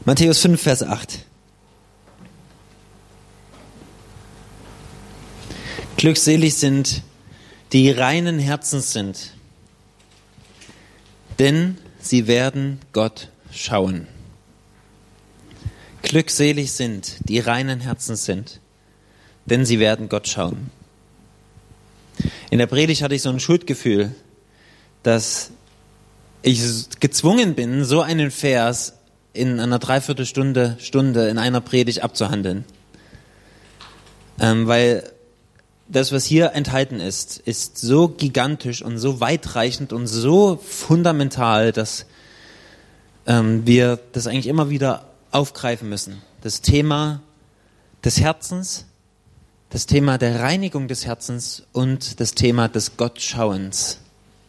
Matthäus 5, Vers 8. Glückselig sind, die reinen Herzens sind, denn sie werden Gott schauen. Glückselig sind, die reinen Herzens sind, denn sie werden Gott schauen. In der Predigt hatte ich so ein Schuldgefühl, dass ich gezwungen bin, so einen Vers in einer Dreiviertelstunde in einer Predigt abzuhandeln. Weil das, was hier enthalten ist so gigantisch und so weitreichend und so fundamental, dass wir das eigentlich immer wieder aufgreifen müssen. Das Thema des Herzens, das Thema der Reinigung des Herzens und das Thema des Gottschauens.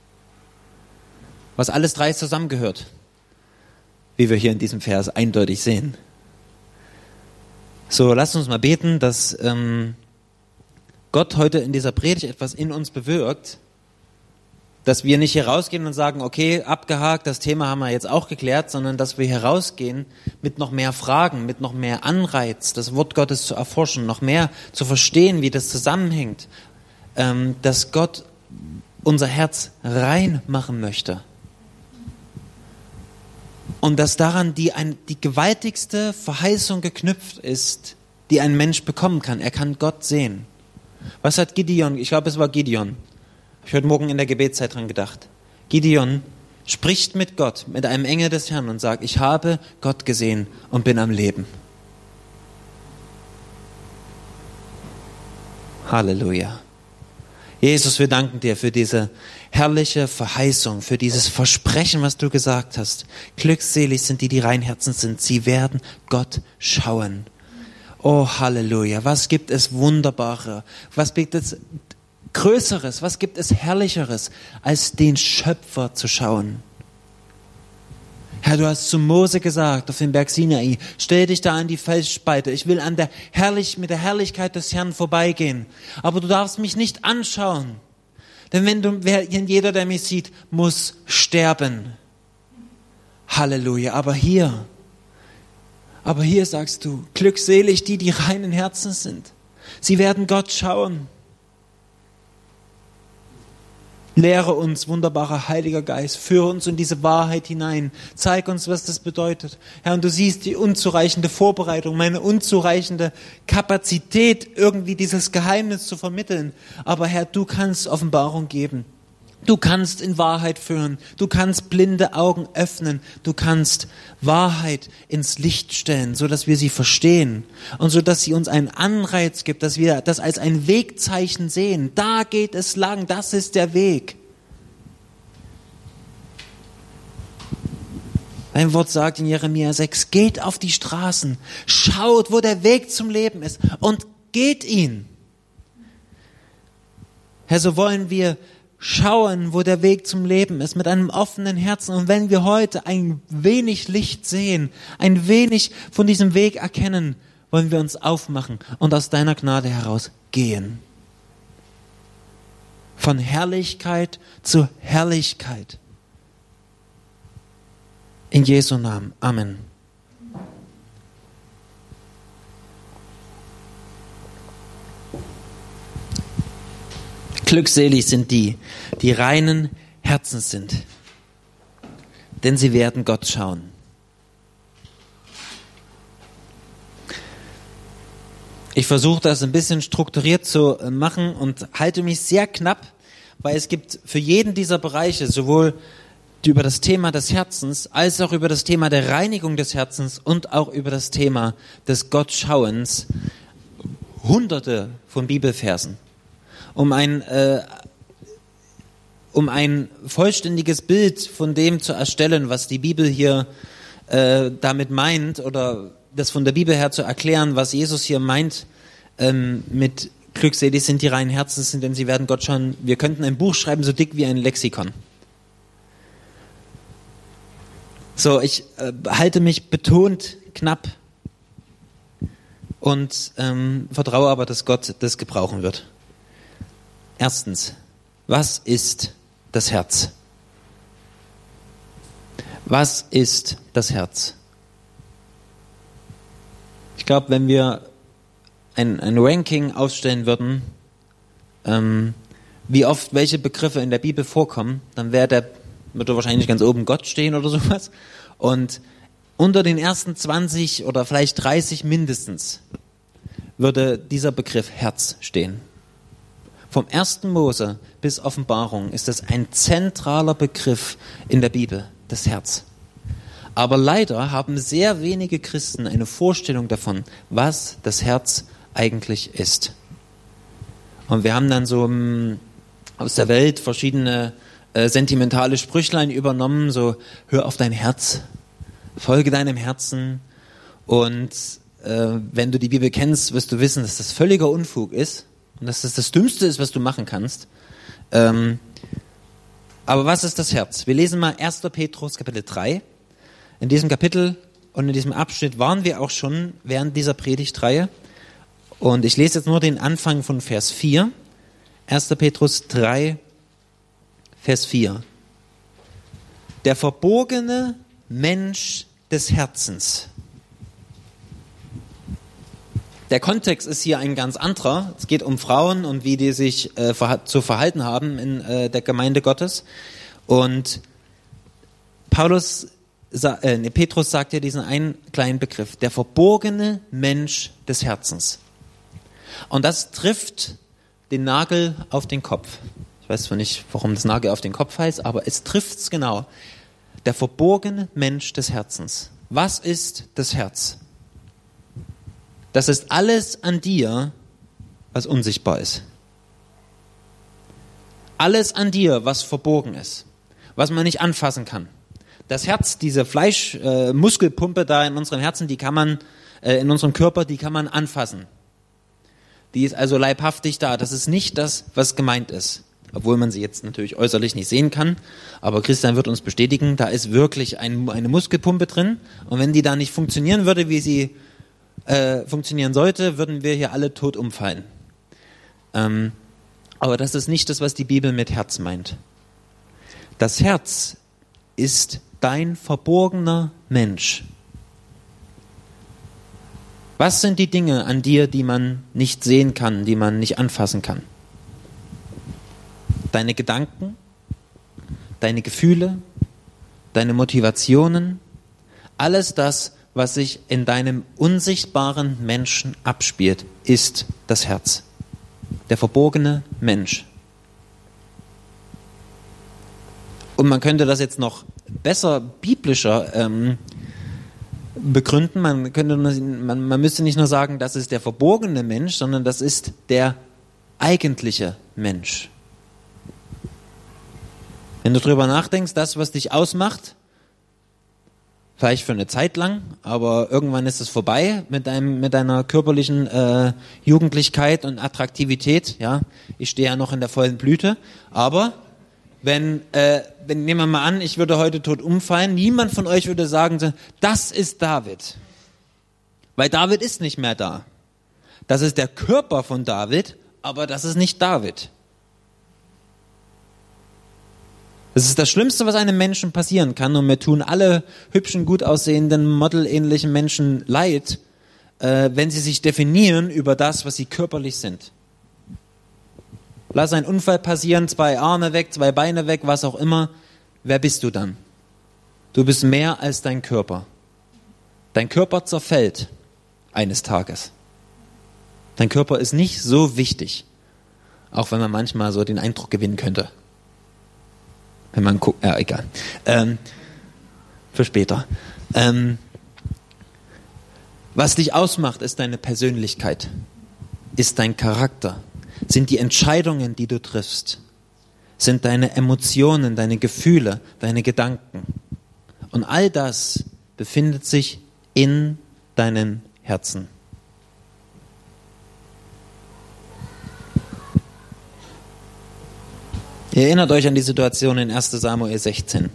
Was alles drei zusammengehört, wie wir hier in diesem Vers eindeutig sehen. So, lasst uns mal beten, dass Gott heute in dieser Predigt etwas in uns bewirkt, dass wir nicht hier rausgehen und sagen, okay, abgehakt, das Thema haben wir jetzt auch geklärt, sondern dass wir hier rausgehen mit noch mehr Fragen, mit noch mehr Anreiz, das Wort Gottes zu erforschen, noch mehr zu verstehen, wie das zusammenhängt, dass Gott unser Herz rein machen möchte. Und dass daran die gewaltigste Verheißung geknüpft ist, die ein Mensch bekommen kann. Er kann Gott sehen. Was hat Gideon, ich glaube es war Gideon, ich habe heute Morgen in der Gebetszeit dran gedacht. Gideon spricht mit Gott, mit einem Engel des Herrn und sagt, ich habe Gott gesehen und bin am Leben. Halleluja. Jesus, wir danken dir für diese herrliche Verheißung, für dieses Versprechen, was du gesagt hast. Glückselig sind die, die rein Herzens sind. Sie werden Gott schauen. Oh, Halleluja. Was gibt es Wunderbares? Was gibt es Größeres? Was gibt es Herrlicheres, als den Schöpfer zu schauen? Herr, du hast zu Mose gesagt auf dem Berg Sinai, stell dich da an die Felsspalte. Ich will mit der Herrlichkeit des Herrn vorbeigehen. Aber du darfst mich nicht anschauen. Denn jeder, der mich sieht, muss sterben. Halleluja. Aber hier sagst du, glückselig die, die reinen Herzens sind. Sie werden Gott schauen. Lehre uns, wunderbarer Heiliger Geist, führe uns in diese Wahrheit hinein. Zeig uns, was das bedeutet. Herr, und du siehst die unzureichende Vorbereitung, meine unzureichende Kapazität, irgendwie dieses Geheimnis zu vermitteln. Aber Herr, du kannst Offenbarung geben. Du kannst in Wahrheit führen. Du kannst blinde Augen öffnen. Du kannst Wahrheit ins Licht stellen, so dass wir sie verstehen und so dass sie uns einen Anreiz gibt, dass wir das als ein Wegzeichen sehen. Da geht es lang. Das ist der Weg. Ein Wort sagt in Jeremia 6, geht auf die Straßen, schaut, wo der Weg zum Leben ist und geht ihn. Herr, so wollen wir schauen, wo der Weg zum Leben ist, mit einem offenen Herzen. Und wenn wir heute ein wenig Licht sehen, ein wenig von diesem Weg erkennen, wollen wir uns aufmachen und aus deiner Gnade heraus gehen. Von Herrlichkeit zu Herrlichkeit. In Jesu Namen. Amen. Glückselig sind die, die reinen Herzens sind, denn sie werden Gott schauen. Ich versuche das ein bisschen strukturiert zu machen und halte mich sehr knapp, weil es gibt für jeden dieser Bereiche sowohl über das Thema des Herzens als auch über das Thema der Reinigung des Herzens und auch über das Thema des Gottschauens Hunderte von Bibelversen. Um ein vollständiges Bild von dem zu erstellen, was die Bibel hier damit meint, oder das von der Bibel her zu erklären, was Jesus hier meint mit glückselig sind die reinen Herzens sind, denn sie werden Gott schauen. Wir könnten ein Buch schreiben, so dick wie ein Lexikon. So, ich halte mich betont knapp und vertraue aber, dass Gott das gebrauchen wird. Erstens, was ist das Herz? Was ist das Herz? glaube, wenn wir ein Ranking aufstellen würden, wie oft welche Begriffe in der Bibel vorkommen, dann würde wahrscheinlich ganz oben Gott stehen oder sowas. Und unter den ersten 20 oder vielleicht 30 mindestens würde dieser Begriff Herz stehen. Vom 1. Mose bis Offenbarung ist das ein zentraler Begriff in der Bibel, das Herz. Aber leider haben sehr wenige Christen eine Vorstellung davon, was das Herz eigentlich ist. Und wir haben dann so aus der Welt verschiedene sentimentale Sprüchlein übernommen, so hör auf dein Herz, folge deinem Herzen. Und wenn du die Bibel kennst, wirst du wissen, dass das völliger Unfug ist und dass das das Dümmste ist, was du machen kannst. Aber was ist das Herz? Wir lesen mal 1. Petrus Kapitel 3. In diesem Kapitel und in diesem Abschnitt waren wir auch schon während dieser Predigtreihe. Und ich lese jetzt nur den Anfang von Vers 4. 1. Petrus 3, Vers 4. Der verborgene Mensch des Herzens. Der Kontext ist hier ein ganz anderer. Es geht um Frauen und wie die sich zu verhalten haben in der Gemeinde Gottes. Und Petrus sagt ja diesen einen kleinen Begriff, der verborgene Mensch des Herzens. Und das trifft den Nagel auf den Kopf. Ich weiß zwar nicht, warum das Nagel auf den Kopf heißt, aber es trifft es genau. Der verborgene Mensch des Herzens. Was ist das Herz? Das ist alles an dir, was unsichtbar ist. Alles an dir, was verborgen ist, was man nicht anfassen kann. Das Herz, diese Muskelpumpe da in unserem Herzen, die kann man, in unserem Körper, die kann man anfassen. Die ist also leibhaftig da. Das ist nicht das, was gemeint ist. Obwohl man sie jetzt natürlich äußerlich nicht sehen kann. Aber Christian wird uns bestätigen, da ist wirklich eine Muskelpumpe drin. Und wenn die da nicht funktionieren würde, wie sie funktionieren sollte, würden wir hier alle tot umfallen. Aber das ist nicht das, was die Bibel mit Herz meint. Das Herz ist dein verborgener Mensch. Was sind die Dinge an dir, die man nicht sehen kann, die man nicht anfassen kann? Deine Gedanken, deine Gefühle, deine Motivationen, alles das, was sich in deinem unsichtbaren Menschen abspielt, ist das Herz. Der verborgene Mensch. Und man könnte das jetzt noch besser, biblischer begründen. Man müsste nicht nur sagen, das ist der verborgene Mensch, sondern das ist der eigentliche Mensch. Wenn du drüber nachdenkst, das, was dich ausmacht, vielleicht für eine Zeit lang, aber irgendwann ist es vorbei mit deiner körperlichen Jugendlichkeit und Attraktivität. Ja, ich stehe ja noch in der vollen Blüte, aber wenn nehmen wir mal an, ich würde heute tot umfallen, niemand von euch würde sagen, das ist David. Weil David ist nicht mehr da. Das ist der Körper von David, aber das ist nicht David. Das ist das Schlimmste, was einem Menschen passieren kann. Und mir tun alle hübschen, gut aussehenden, modelähnlichen Menschen leid, wenn sie sich definieren über das, was sie körperlich sind. Lass einen Unfall passieren, 2 Arme weg, 2 Beine weg, was auch immer. Wer bist du dann? Du bist mehr als dein Körper. Dein Körper zerfällt eines Tages. Dein Körper ist nicht so wichtig, auch wenn man manchmal so den Eindruck gewinnen könnte. Wenn man guckt, ja, egal. Für später. Was dich ausmacht, ist deine Persönlichkeit, ist dein Charakter, sind die Entscheidungen, die du triffst, sind deine Emotionen, deine Gefühle, deine Gedanken. Und all das befindet sich in deinem Herzen. Ihr erinnert euch an die Situation in 1. Samuel 16.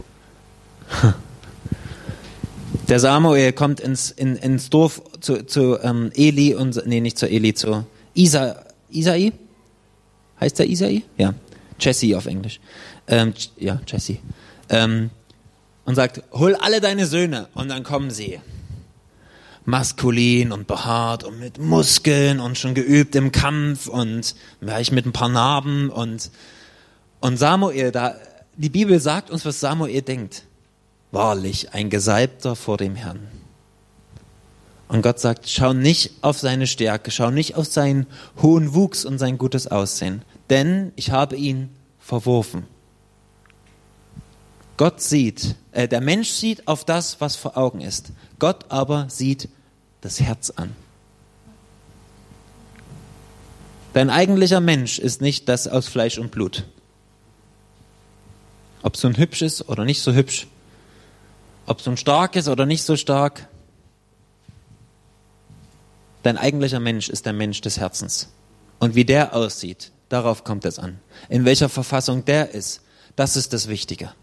Der Samuel kommt ins Dorf zu Eli und nicht zu Eli, zu Isai? Heißt der Isai? Ja. Jesse auf Englisch. Jesse. Und sagt, hol alle deine Söhne und dann kommen sie. maskulin und behaart und mit Muskeln und schon geübt im Kampf und vielleicht mit ein paar Narben und Samuel, die Bibel sagt uns, was Samuel denkt. Wahrlich, ein Gesalbter vor dem Herrn. Und Gott sagt, schau nicht auf seine Stärke, schau nicht auf seinen hohen Wuchs und sein gutes Aussehen, denn ich habe ihn verworfen. Der Mensch sieht auf das, was vor Augen ist. Gott aber sieht das Herz an. Dein eigentlicher Mensch ist nicht das aus Fleisch und Blut. Ob so ein hübsch ist oder nicht so hübsch, ob so ein stark ist oder nicht so stark. Dein eigentlicher Mensch ist der Mensch des Herzens. Und wie der aussieht, darauf kommt es an. In welcher Verfassung der ist, das ist das Wichtige.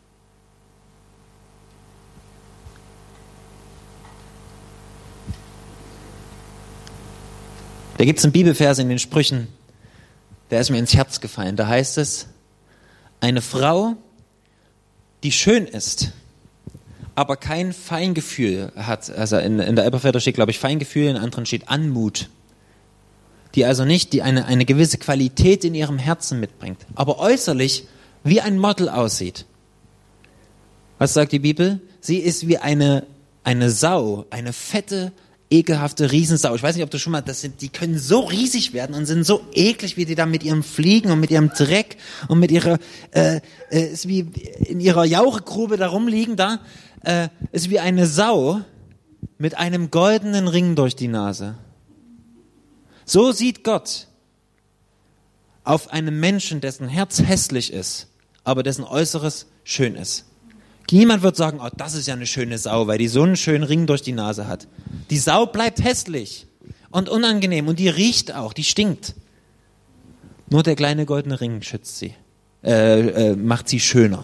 Da gibt es einen Bibelvers in den Sprüchen, der ist mir ins Herz gefallen. Da heißt es, eine Frau, die schön ist, aber kein Feingefühl hat, also in der Elberfelder steht, glaube ich, Feingefühl, in anderen steht Anmut, die also nicht eine gewisse Qualität in ihrem Herzen mitbringt, aber äußerlich wie ein Model aussieht. Was sagt die Bibel? Sie ist wie eine Sau, eine fette, ekelhafte Riesensau. Ich weiß nicht, ob du schon mal, die können so riesig werden und sind so eklig, wie die da mit ihrem Fliegen und mit ihrem Dreck und mit ihrer, ist wie in ihrer Jauchegrube da rumliegen da, ist wie eine Sau mit einem goldenen Ring durch die Nase. So sieht Gott auf einem Menschen, dessen Herz hässlich ist, aber dessen Äußeres schön ist. Niemand wird sagen, oh, das ist ja eine schöne Sau, weil die so einen schönen Ring durch die Nase hat. Die Sau bleibt hässlich und unangenehm und die riecht auch, die stinkt. Nur der kleine goldene Ring schützt sie, macht sie schöner.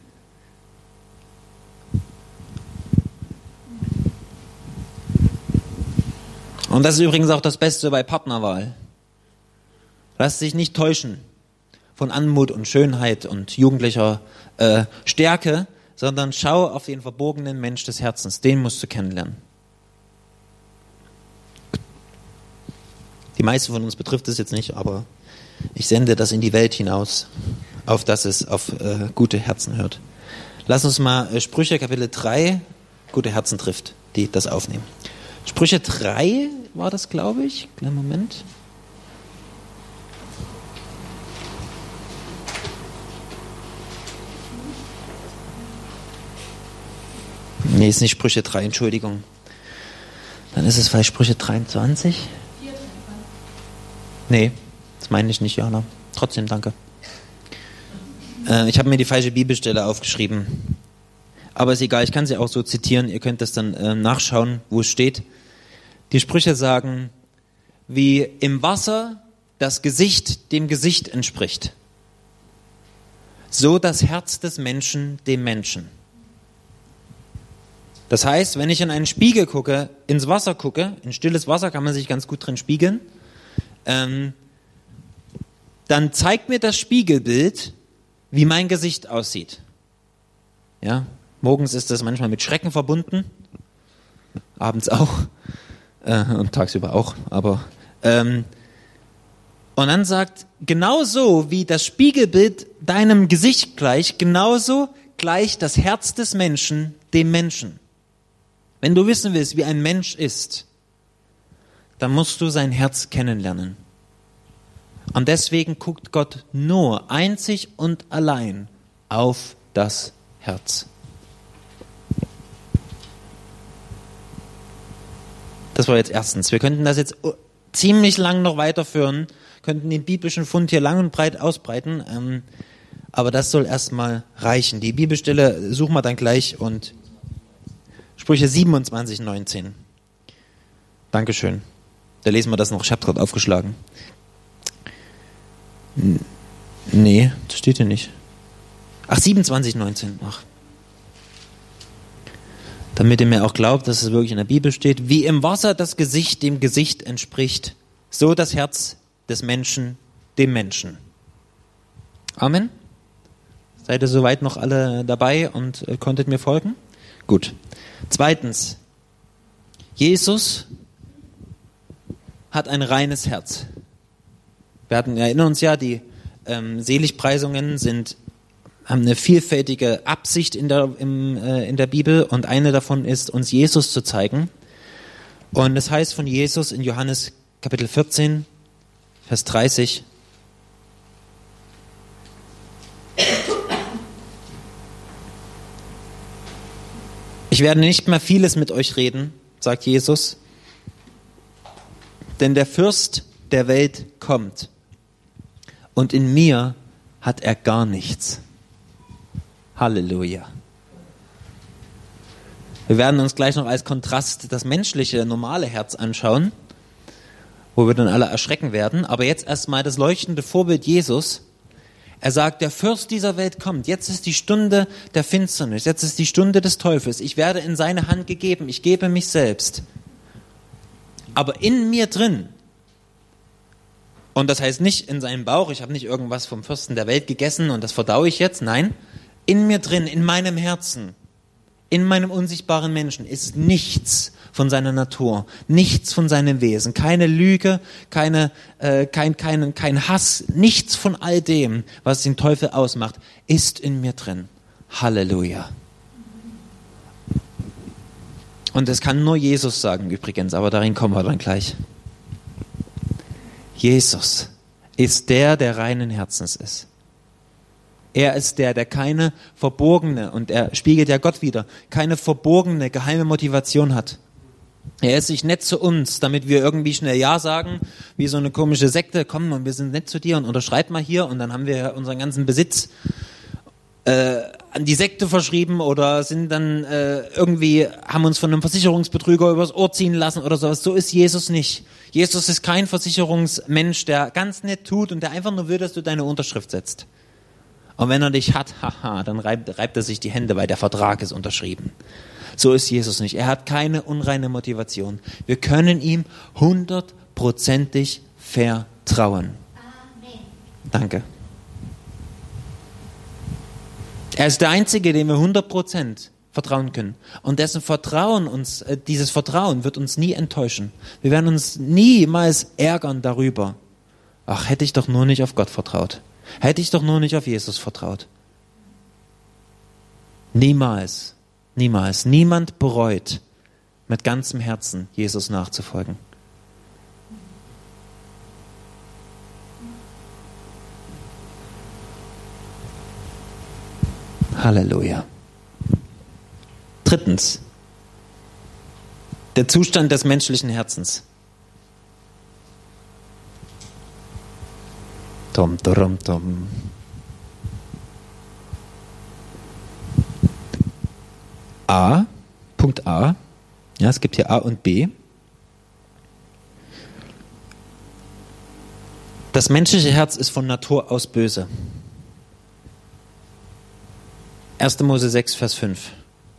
Und das ist übrigens auch das Beste bei Partnerwahl. Lass dich nicht täuschen von Anmut und Schönheit und jugendlicher Stärke, sondern schau auf den verborgenen Mensch des Herzens. Den musst du kennenlernen. Die meisten von uns betrifft es jetzt nicht, aber ich sende das in die Welt hinaus, auf dass es auf gute Herzen hört. Lass uns mal Sprüche Kapitel 3, gute Herzen trifft, die das aufnehmen. Sprüche 3 war das, glaube ich. Kleinen Moment. Nee, ist nicht Sprüche 3, Entschuldigung. Dann ist es vielleicht Sprüche 23. Nee, das meine ich nicht, Jana. Trotzdem danke. Ich habe mir die falsche Bibelstelle aufgeschrieben. Aber ist egal, ich kann sie auch so zitieren. Ihr könnt das dann nachschauen, wo es steht. Die Sprüche sagen, wie im Wasser das Gesicht dem Gesicht entspricht, so das Herz des Menschen dem Menschen. Das heißt, wenn ich in einen Spiegel gucke, ins Wasser gucke, in stilles Wasser kann man sich ganz gut drin spiegeln, dann zeigt mir das Spiegelbild, wie mein Gesicht aussieht. Ja, morgens ist das manchmal mit Schrecken verbunden, abends auch und tagsüber auch. Aber und dann sagt, genauso wie das Spiegelbild deinem Gesicht gleicht, genauso gleicht das Herz des Menschen dem Menschen. Wenn du wissen willst, wie ein Mensch ist, dann musst du sein Herz kennenlernen. Und deswegen guckt Gott nur einzig und allein auf das Herz. Das war jetzt erstens. Wir könnten das jetzt ziemlich lang noch weiterführen, könnten den biblischen Fund hier lang und breit ausbreiten, aber das soll erstmal reichen. Die Bibelstelle suchen wir dann gleich und Sprüche 27, 19. Dankeschön. Da lesen wir das noch. Ich habe gerade aufgeschlagen. Nee, das steht hier nicht. Ach, 27, 19. Ach. Damit ihr mir auch glaubt, dass es wirklich in der Bibel steht. Wie im Wasser das Gesicht dem Gesicht entspricht, so das Herz des Menschen dem Menschen. Amen. Seid ihr soweit noch alle dabei und konntet mir folgen? Gut. Zweitens, Jesus hat ein reines Herz. Wir erinnern uns ja, die Seligpreisungen haben eine vielfältige Absicht in der Bibel und eine davon ist, uns Jesus zu zeigen. Und es heißt von Jesus in Johannes Kapitel 14, Vers 30, ich werde nicht mehr vieles mit euch reden, sagt Jesus, denn der Fürst der Welt kommt und in mir hat er gar nichts. Halleluja. Wir werden uns gleich noch als Kontrast das menschliche, normale Herz anschauen, wo wir dann alle erschrecken werden. Aber jetzt erstmal das leuchtende Vorbild Jesus. Er sagt, der Fürst dieser Welt kommt. Jetzt ist die Stunde der Finsternis. Jetzt ist die Stunde des Teufels. Ich werde in seine Hand gegeben. Ich gebe mich selbst. Aber in mir drin, und das heißt nicht in seinem Bauch, ich habe nicht irgendwas vom Fürsten der Welt gegessen und das verdaue ich jetzt. Nein, in mir drin, in meinem Herzen, in meinem unsichtbaren Menschen ist nichts von seiner Natur, nichts von seinem Wesen, keine Lüge, kein Hass, nichts von all dem, was den Teufel ausmacht, ist in mir drin. Halleluja. Und das kann nur Jesus sagen übrigens, aber darin kommen wir dann gleich. Jesus ist der reinen Herzens ist. Er ist der keine verborgene, und er spiegelt ja Gott wider, keine verborgene, geheime Motivation hat. Er ist nicht nett zu uns, damit wir irgendwie schnell Ja sagen, wie so eine komische Sekte, komm und wir sind nett zu dir und unterschreib mal hier und dann haben wir unseren ganzen Besitz an die Sekte verschrieben oder sind dann haben uns von einem Versicherungsbetrüger übers Ohr ziehen lassen oder sowas. So ist Jesus nicht. Jesus ist kein Versicherungsmensch, der ganz nett tut und der einfach nur will, dass du deine Unterschrift setzt. Und wenn er dich hat, dann reibt er sich die Hände, weil der Vertrag ist unterschrieben. So ist Jesus nicht. Er hat keine unreine Motivation. Wir können ihm 100%ig vertrauen. Amen. Danke. Er ist der Einzige, dem wir 100% vertrauen können. Und dessen Vertrauen dieses Vertrauen wird uns nie enttäuschen. Wir werden uns niemals ärgern darüber. Ach, hätte ich doch nur nicht auf Gott vertraut. Hätte ich doch nur nicht auf Jesus vertraut. Niemals, niemals. Niemand bereut mit ganzem Herzen, Jesus nachzufolgen. Halleluja. Drittens, der Zustand des menschlichen Herzens. Tom, tom, tom. Punkt A. Ja, es gibt hier A und B. Das menschliche Herz ist von Natur aus böse. 1. Mose 6, Vers 5.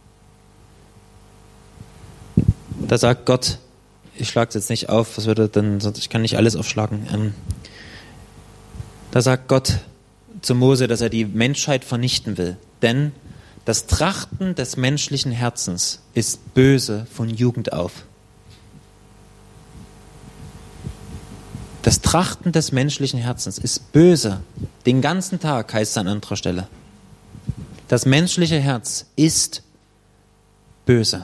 Da sagt Gott, ich schlage es jetzt nicht auf, was würde dann, sonst ich kann nicht alles aufschlagen. Da sagt Gott zu Mose, dass er die Menschheit vernichten will. Denn das Trachten des menschlichen Herzens ist böse von Jugend auf. Das Trachten des menschlichen Herzens ist böse. Den ganzen Tag heißt es an anderer Stelle. Das menschliche Herz ist böse.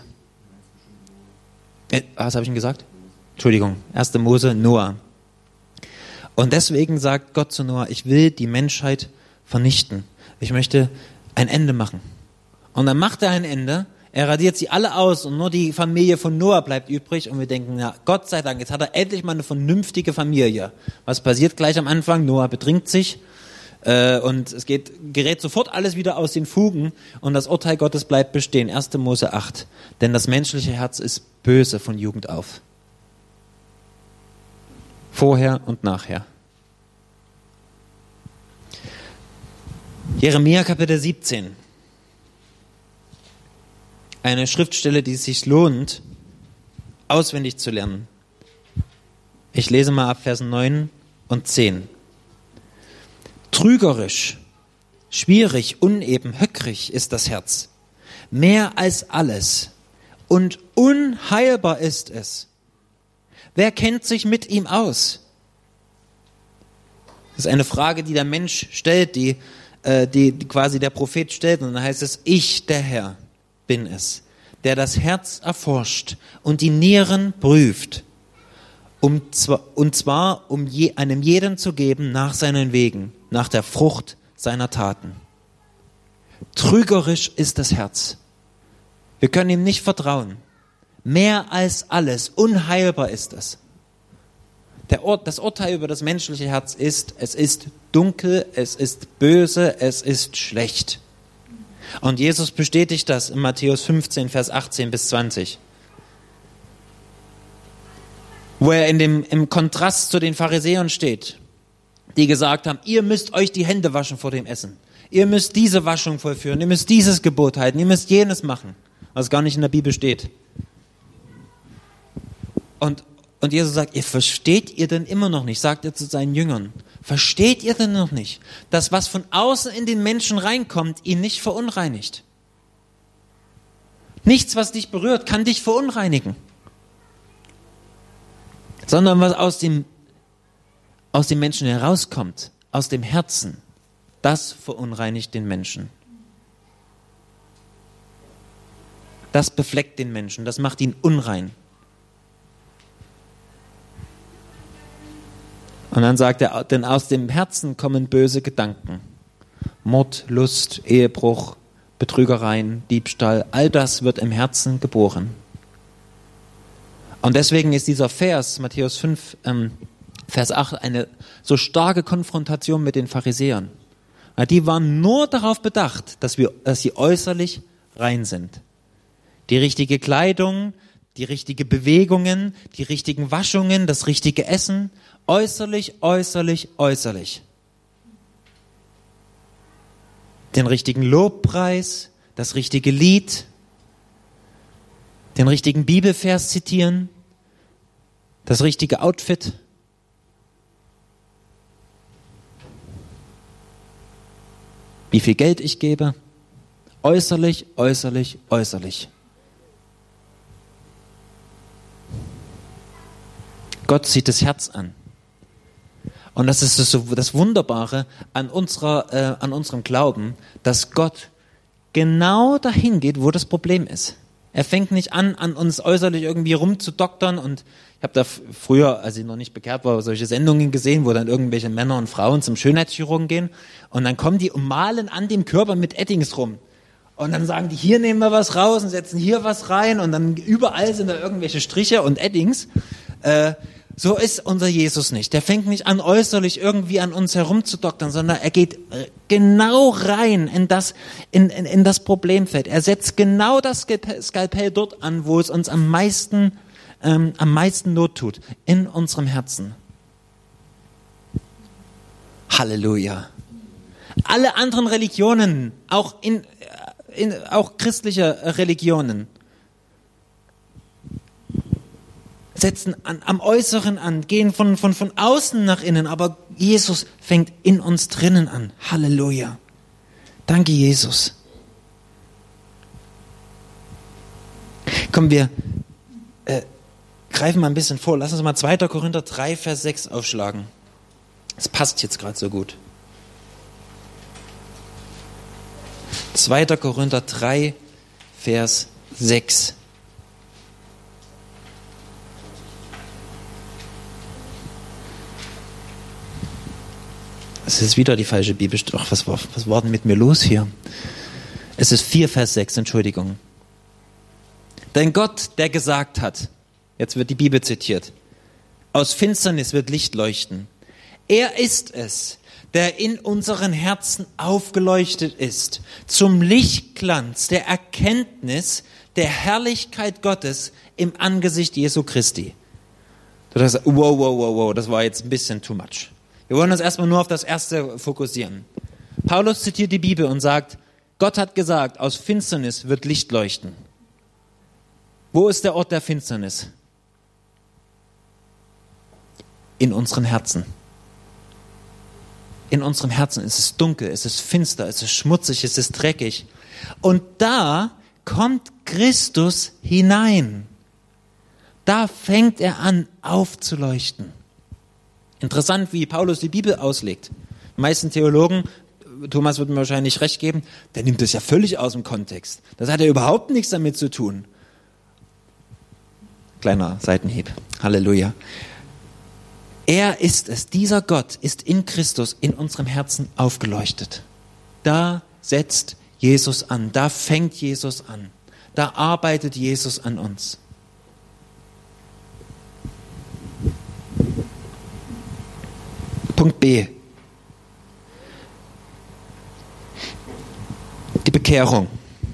Was habe ich denn gesagt? Entschuldigung. 1. Mose, Noah. Und deswegen sagt Gott zu Noah, ich will die Menschheit vernichten. Ich möchte ein Ende machen. Und dann macht er ein Ende, er radiert sie alle aus und nur die Familie von Noah bleibt übrig und wir denken, ja, Gott sei Dank, jetzt hat er endlich mal eine vernünftige Familie. Was passiert gleich am Anfang? Noah betrinkt sich und es gerät sofort alles wieder aus den Fugen und das Urteil Gottes bleibt bestehen. 1. Mose 8. Denn das menschliche Herz ist böse von Jugend auf. Vorher und nachher. Jeremia Kapitel 17. Eine Schriftstelle, die es sich lohnt, auswendig zu lernen. Ich lese mal ab Versen 9 und 10. Trügerisch, schwierig, uneben, höckrig ist das Herz. Mehr als alles und unheilbar ist es. Wer kennt sich mit ihm aus? Das ist eine Frage, die der Mensch stellt, die quasi der Prophet stellt. Und dann heißt es, ich, der Herr, bin es, der das Herz erforscht und die Nieren prüft, um einem jeden zu geben nach seinen Wegen, nach der Frucht seiner Taten. Trügerisch ist das Herz. Wir können ihm nicht vertrauen. Mehr als alles, unheilbar ist es. Das Urteil über das menschliche Herz ist, es ist dunkel, es ist böse, es ist schlecht. Und Jesus bestätigt das in Matthäus 15, Vers 18 bis 20. Wo er im Kontrast zu den Pharisäern steht, die gesagt haben, ihr müsst euch die Hände waschen vor dem Essen. Ihr müsst diese Waschung vollführen, ihr müsst dieses Gebot halten, ihr müsst jenes machen, was gar nicht in der Bibel steht. Und Jesus sagt, ihr versteht ihr denn immer noch nicht, sagt er zu seinen Jüngern, versteht ihr denn noch nicht, dass was von außen in den Menschen reinkommt, ihn nicht verunreinigt? Nichts, was dich berührt, kann dich verunreinigen. Sondern was aus dem Menschen herauskommt, aus dem Herzen, das verunreinigt den Menschen. Das befleckt den Menschen, das macht ihn unrein. Und dann sagt er, denn aus dem Herzen kommen böse Gedanken. Mord, Lust, Ehebruch, Betrügereien, Diebstahl, all das wird im Herzen geboren. Und deswegen ist dieser Vers, Matthäus 5, Vers 8, eine so starke Konfrontation mit den Pharisäern. Die waren nur darauf bedacht, dass sie äußerlich rein sind. Die richtige Kleidung, die richtige Bewegungen, die richtigen Waschungen, das richtige Essen, äußerlich, äußerlich, äußerlich. Den richtigen Lobpreis, das richtige Lied, den richtigen Bibelvers zitieren, das richtige Outfit. Wie viel Geld ich gebe, äußerlich, äußerlich, äußerlich. Gott sieht das Herz an. Und das ist das Wunderbare an unserem Glauben, dass Gott genau dahin geht, wo das Problem ist. Er fängt nicht an uns äußerlich irgendwie rumzudoktern. Und ich habe da früher, als ich noch nicht bekehrt war, solche Sendungen gesehen, wo dann irgendwelche Männer und Frauen zum Schönheitschirurgen gehen. Und dann kommen die und malen an dem Körper mit Eddings rum. Und dann sagen die, hier nehmen wir was raus und setzen hier was rein. Und dann überall sind da irgendwelche Striche und Eddings. So ist unser Jesus nicht. Der fängt nicht an, äußerlich irgendwie an uns herumzudoktern, sondern er geht genau rein in das Problemfeld. Er setzt genau das Skalpell dort an, wo es uns am meisten Not tut, in unserem Herzen. Halleluja. Alle anderen Religionen, auch christliche Religionen, setzen am Äußeren an, gehen von außen nach innen, aber Jesus fängt in uns drinnen an. Halleluja. Danke, Jesus. Kommen wir, greifen mal ein bisschen vor. Lass uns mal 2. Korinther 3, Vers 6 aufschlagen. Das passt jetzt gerade so gut. 2. Korinther 3, Vers 6. Es ist wieder die falsche Bibel. Ach, was war denn mit mir los hier? Es ist 4, Vers 6, Entschuldigung. Denn Gott, der gesagt hat, jetzt wird die Bibel zitiert, aus Finsternis wird Licht leuchten. Er ist es, der in unseren Herzen aufgeleuchtet ist, zum Lichtglanz der Erkenntnis der Herrlichkeit Gottes im Angesicht Jesu Christi. Du sagst, wow, das war jetzt ein bisschen too much. Wir wollen uns erstmal nur auf das Erste fokussieren. Paulus zitiert die Bibel und sagt, Gott hat gesagt, aus Finsternis wird Licht leuchten. Wo ist der Ort der Finsternis? In unseren Herzen. In unserem Herzen ist es dunkel, es ist finster, es ist schmutzig, es ist dreckig. Und da kommt Christus hinein. Da fängt er an aufzuleuchten. Interessant, wie Paulus die Bibel auslegt. Die meisten Theologen, Thomas wird mir wahrscheinlich recht geben, der nimmt das ja völlig aus dem Kontext. Das hat ja überhaupt nichts damit zu tun. Kleiner Seitenhieb. Halleluja. Er ist es, dieser Gott ist in Christus, in unserem Herzen aufgeleuchtet. Da setzt Jesus an, da fängt Jesus an, da arbeitet Jesus an uns. Punkt B. Die Bekehrung.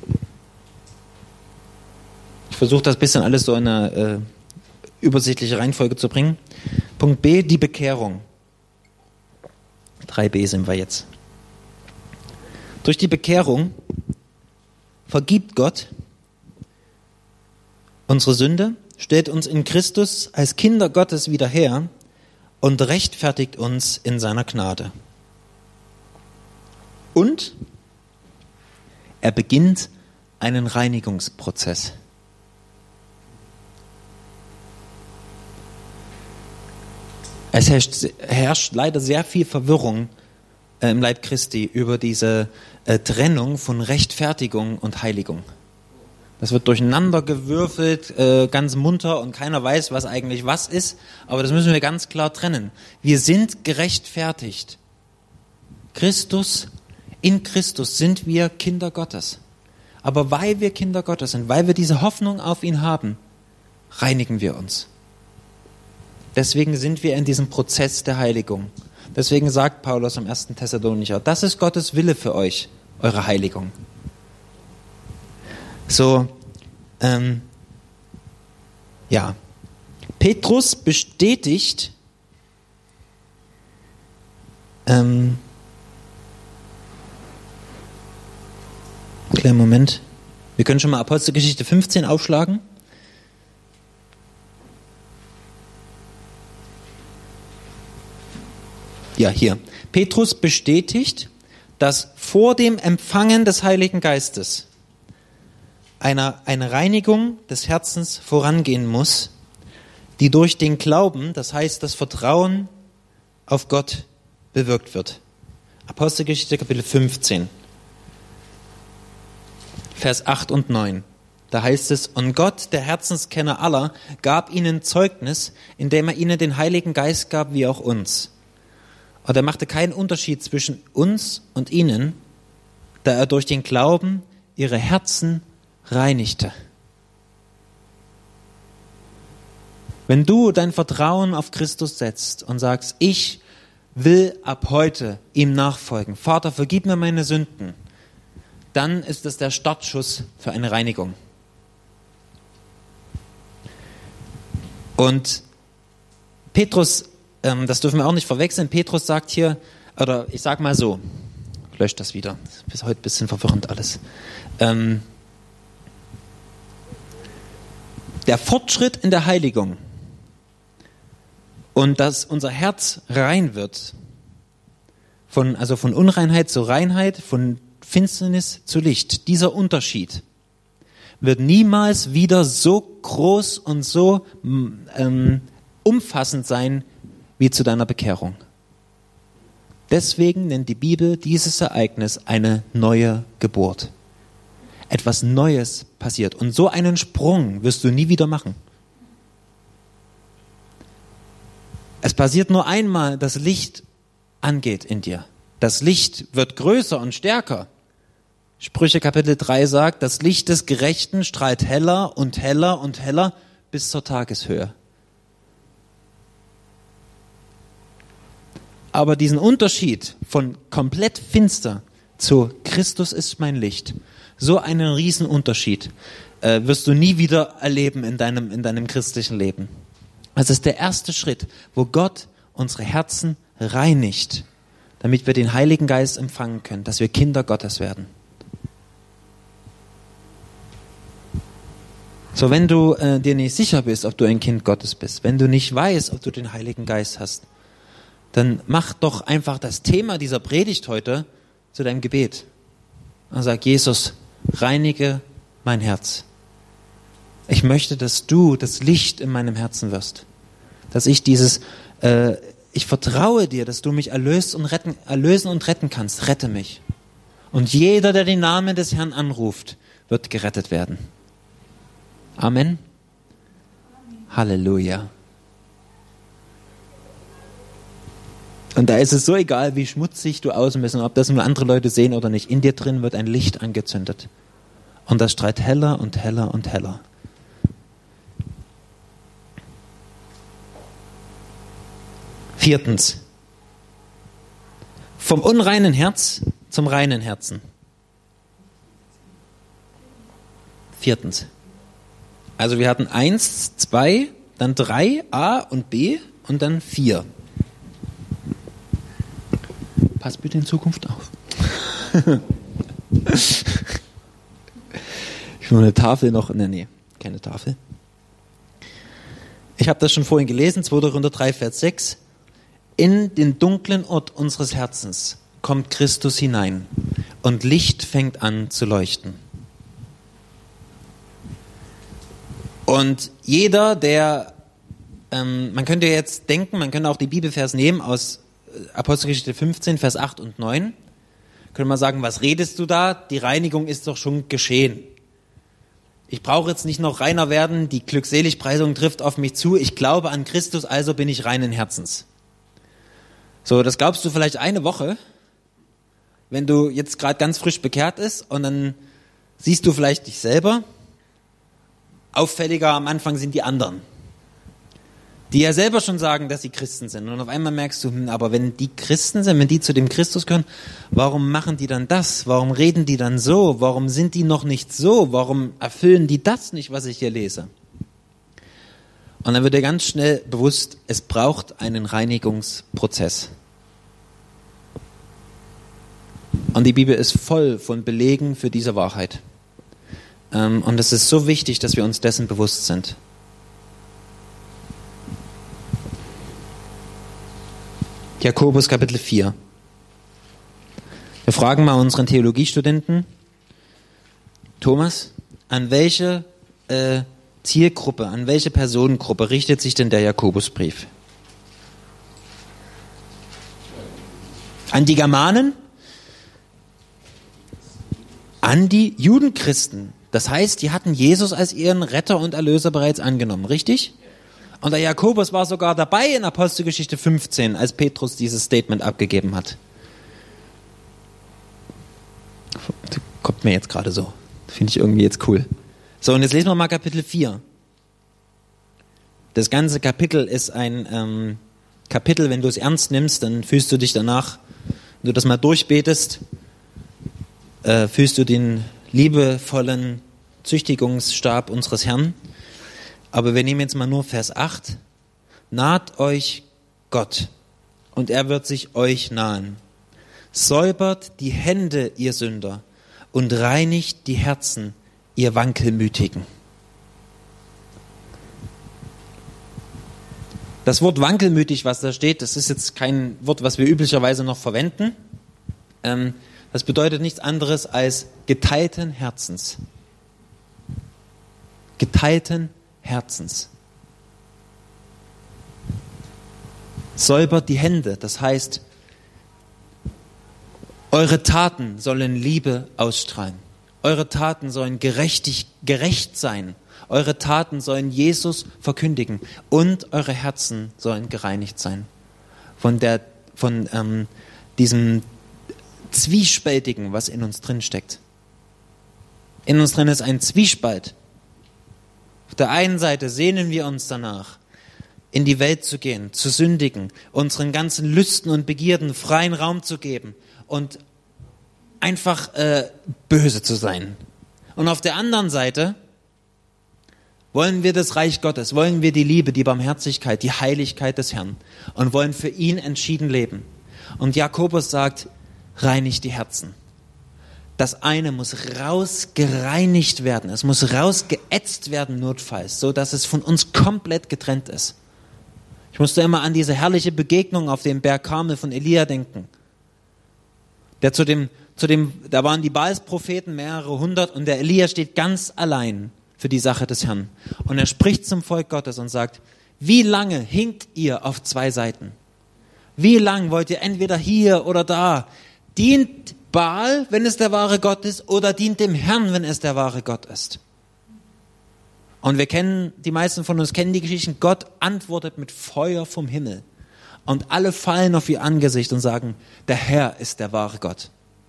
Ich versuche das ein bisschen alles so in eine übersichtliche Reihenfolge zu bringen. Punkt B, die Bekehrung. 3b sind wir jetzt. Durch die Bekehrung vergibt Gott unsere Sünde, stellt uns in Christus als Kinder Gottes wieder her und rechtfertigt uns in seiner Gnade. Und er beginnt einen Reinigungsprozess. Es herrscht leider sehr viel Verwirrung im Leib Christi über diese Trennung von Rechtfertigung und Heiligung. Das wird durcheinander gewürfelt, ganz munter und keiner weiß, was eigentlich was ist. Aber das müssen wir ganz klar trennen. Wir sind gerechtfertigt. In Christus sind wir Kinder Gottes. Aber weil wir Kinder Gottes sind, weil wir diese Hoffnung auf ihn haben, reinigen wir uns. Deswegen sind wir in diesem Prozess der Heiligung. Deswegen sagt Paulus im 1. Thessalonicher, das ist Gottes Wille für euch, eure Heiligung. So, Petrus bestätigt kleinen Moment. Wir können schon mal Apostelgeschichte 15 aufschlagen. Ja, hier. Petrus bestätigt, dass vor dem Empfangen des Heiligen Geistes eine Reinigung des Herzens vorangehen muss, die durch den Glauben, das heißt das Vertrauen auf Gott, bewirkt wird. Apostelgeschichte Kapitel 15, Vers 8 und 9. Da heißt es, und Gott, der Herzenskenner aller, gab ihnen Zeugnis, indem er ihnen den Heiligen Geist gab, wie auch uns. Und er machte keinen Unterschied zwischen uns und ihnen, da er durch den Glauben ihre Herzen reinigte. Wenn du dein Vertrauen auf Christus setzt und sagst, ich will ab heute ihm nachfolgen, Vater, vergib mir meine Sünden, dann ist es der Startschuss für eine Reinigung. Und Petrus, das dürfen wir auch nicht verwechseln, Petrus sagt hier, oder ich sag mal so, löscht das wieder, das ist heute ein bisschen verwirrend alles. Der Fortschritt in der Heiligung und dass unser Herz rein wird, von Unreinheit zu Reinheit, von Finsternis zu Licht, dieser Unterschied wird niemals wieder so groß und so umfassend sein wie zu deiner Bekehrung. Deswegen nennt die Bibel dieses Ereignis eine neue Geburt. Etwas Neues passiert. Und so einen Sprung wirst du nie wieder machen. Es passiert nur einmal, das Licht angeht in dir. Das Licht wird größer und stärker. Sprüche Kapitel 3 sagt, das Licht des Gerechten strahlt heller und heller und heller bis zur Tageshöhe. Aber diesen Unterschied von komplett finster zu Christus ist mein Licht, so einen Riesenunterschied wirst du nie wieder erleben in deinem christlichen Leben. Das ist der erste Schritt, wo Gott unsere Herzen reinigt, damit wir den Heiligen Geist empfangen können, dass wir Kinder Gottes werden. So, wenn du dir nicht sicher bist, ob du ein Kind Gottes bist, wenn du nicht weißt, ob du den Heiligen Geist hast, dann mach doch einfach das Thema dieser Predigt heute zu deinem Gebet. Und sag, Jesus, reinige mein Herz. Ich möchte, dass du das Licht in meinem Herzen wirst. Dass ich ich vertraue dir, dass du mich erlösen und retten kannst. Rette mich. Und jeder, der den Namen des Herrn anruft, wird gerettet werden. Amen. Halleluja. Und da ist es so egal, wie schmutzig du außen bist und ob das nur andere Leute sehen oder nicht. In dir drin wird ein Licht angezündet. Und das strahlt heller und heller und heller. Viertens. Vom unreinen Herz zum reinen Herzen. Viertens. Also wir hatten 1, 2, dann 3, A und B und dann 4. Pass bitte in Zukunft auf. Ich will eine Tafel noch. Nee, keine Tafel. Ich habe das schon vorhin gelesen, 2. Korinther 3, Vers 6. In den dunklen Ort unseres Herzens kommt Christus hinein und Licht fängt an zu leuchten. Und jeder, der, man könnte jetzt denken, man könnte auch die Bibelvers nehmen aus Apostelgeschichte 15, Vers 8 und 9. Könnte man sagen, was redest du da? Die Reinigung ist doch schon geschehen. Ich brauche jetzt nicht noch reiner werden, die Glückseligpreisung trifft auf mich zu, ich glaube an Christus, also bin ich reinen Herzens. So, das glaubst du vielleicht eine Woche, wenn du jetzt gerade ganz frisch bekehrt bist und dann siehst du vielleicht dich selber. Auffälliger am Anfang sind die anderen, die ja selber schon sagen, dass sie Christen sind. Und auf einmal merkst du, aber wenn die Christen sind, wenn die zu dem Christus gehören, warum machen die dann das? Warum reden die dann so? Warum sind die noch nicht so? Warum erfüllen die das nicht, was ich hier lese? Und dann wird dir ganz schnell bewusst, es braucht einen Reinigungsprozess. Und die Bibel ist voll von Belegen für diese Wahrheit. Und es ist so wichtig, dass wir uns dessen bewusst sind. Jakobus Kapitel 4. Wir fragen mal unseren Theologiestudenten, Thomas, an welche Zielgruppe, an welche Personengruppe richtet sich denn der Jakobusbrief? An die Germanen? An die Judenchristen. Das heißt, die hatten Jesus als ihren Retter und Erlöser bereits angenommen, richtig? Und der Jakobus war sogar dabei in Apostelgeschichte 15, als Petrus dieses Statement abgegeben hat. Das kommt mir jetzt gerade so. Finde ich irgendwie jetzt cool. So, und jetzt lesen wir mal Kapitel 4. Das ganze Kapitel ist ein Kapitel, wenn du es ernst nimmst, dann fühlst du dich danach, wenn du das mal durchbetest, fühlst du den liebevollen Züchtigungsstab unseres Herrn. Aber wir nehmen jetzt mal nur Vers 8. Naht euch Gott, und er wird sich euch nahen. Säubert die Hände, ihr Sünder, und reinigt die Herzen, ihr Wankelmütigen. Das Wort wankelmütig, was da steht, das ist jetzt kein Wort, was wir üblicherweise noch verwenden. Das bedeutet nichts anderes als geteilten Herzens. Geteilten Herzens. Säubert die Hände, das heißt, eure Taten sollen Liebe ausstrahlen. Eure Taten sollen gerecht sein. Eure Taten sollen Jesus verkündigen. Und eure Herzen sollen gereinigt sein. Von diesem Zwiespältigen, was in uns drin steckt. In uns drin ist ein Zwiespalt. Auf der einen Seite sehnen wir uns danach, in die Welt zu gehen, zu sündigen, unseren ganzen Lüsten und Begierden freien Raum zu geben und einfach böse zu sein. Und auf der anderen Seite wollen wir das Reich Gottes, wollen wir die Liebe, die Barmherzigkeit, die Heiligkeit des Herrn und wollen für ihn entschieden leben. Und Jakobus sagt, reinigt die Herzen. Das eine muss rausgereinigt werden, es muss rausgeätzt werden notfalls, so dass es von uns komplett getrennt ist. Ich musste immer an diese herrliche Begegnung auf dem Berg Karmel von Elia denken, der zu dem da waren die Baals-Propheten mehrere hundert und der Elia steht ganz allein für die Sache des Herrn. Und er spricht zum Volk Gottes und sagt, wie lange hinkt ihr auf zwei Seiten? Wie lange wollt ihr entweder hier oder da? Dient Baal, wenn es der wahre Gott ist, oder dient dem Herrn, wenn es der wahre Gott ist? Und die meisten von uns kennen die Geschichten, Gott antwortet mit Feuer vom Himmel. Und alle fallen auf ihr Angesicht und sagen, der Herr ist der wahre Gott.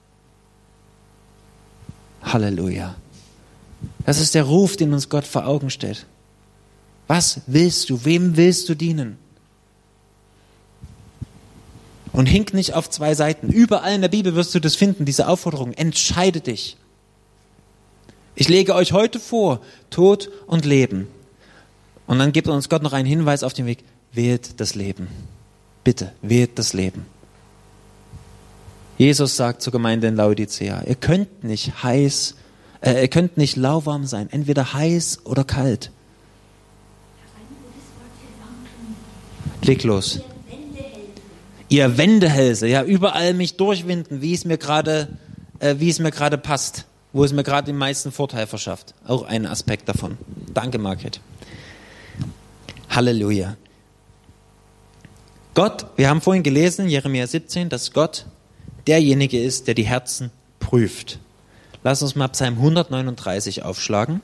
Halleluja. Das ist der Ruf, den uns Gott vor Augen stellt. Was willst du? Wem willst du dienen? Und hink nicht auf zwei Seiten. Überall in der Bibel wirst du das finden, diese Aufforderung. Entscheide dich. Ich lege euch heute vor, Tod und Leben. Und dann gibt uns Gott noch einen Hinweis auf den Weg. Wählt das Leben. Bitte, wählt das Leben. Jesus sagt zur Gemeinde in Laodicea, ihr könnt nicht lauwarm sein, entweder heiß oder kalt. Leg los. Ihr Wendehälse, ja, überall mich durchwinden, wie es mir gerade passt, wo es mir gerade den meisten Vorteil verschafft. Auch ein Aspekt davon. Danke, Margret. Halleluja. Gott, wir haben vorhin gelesen, Jeremia 17, dass Gott derjenige ist, der die Herzen prüft. Lass uns mal Psalm 139 aufschlagen.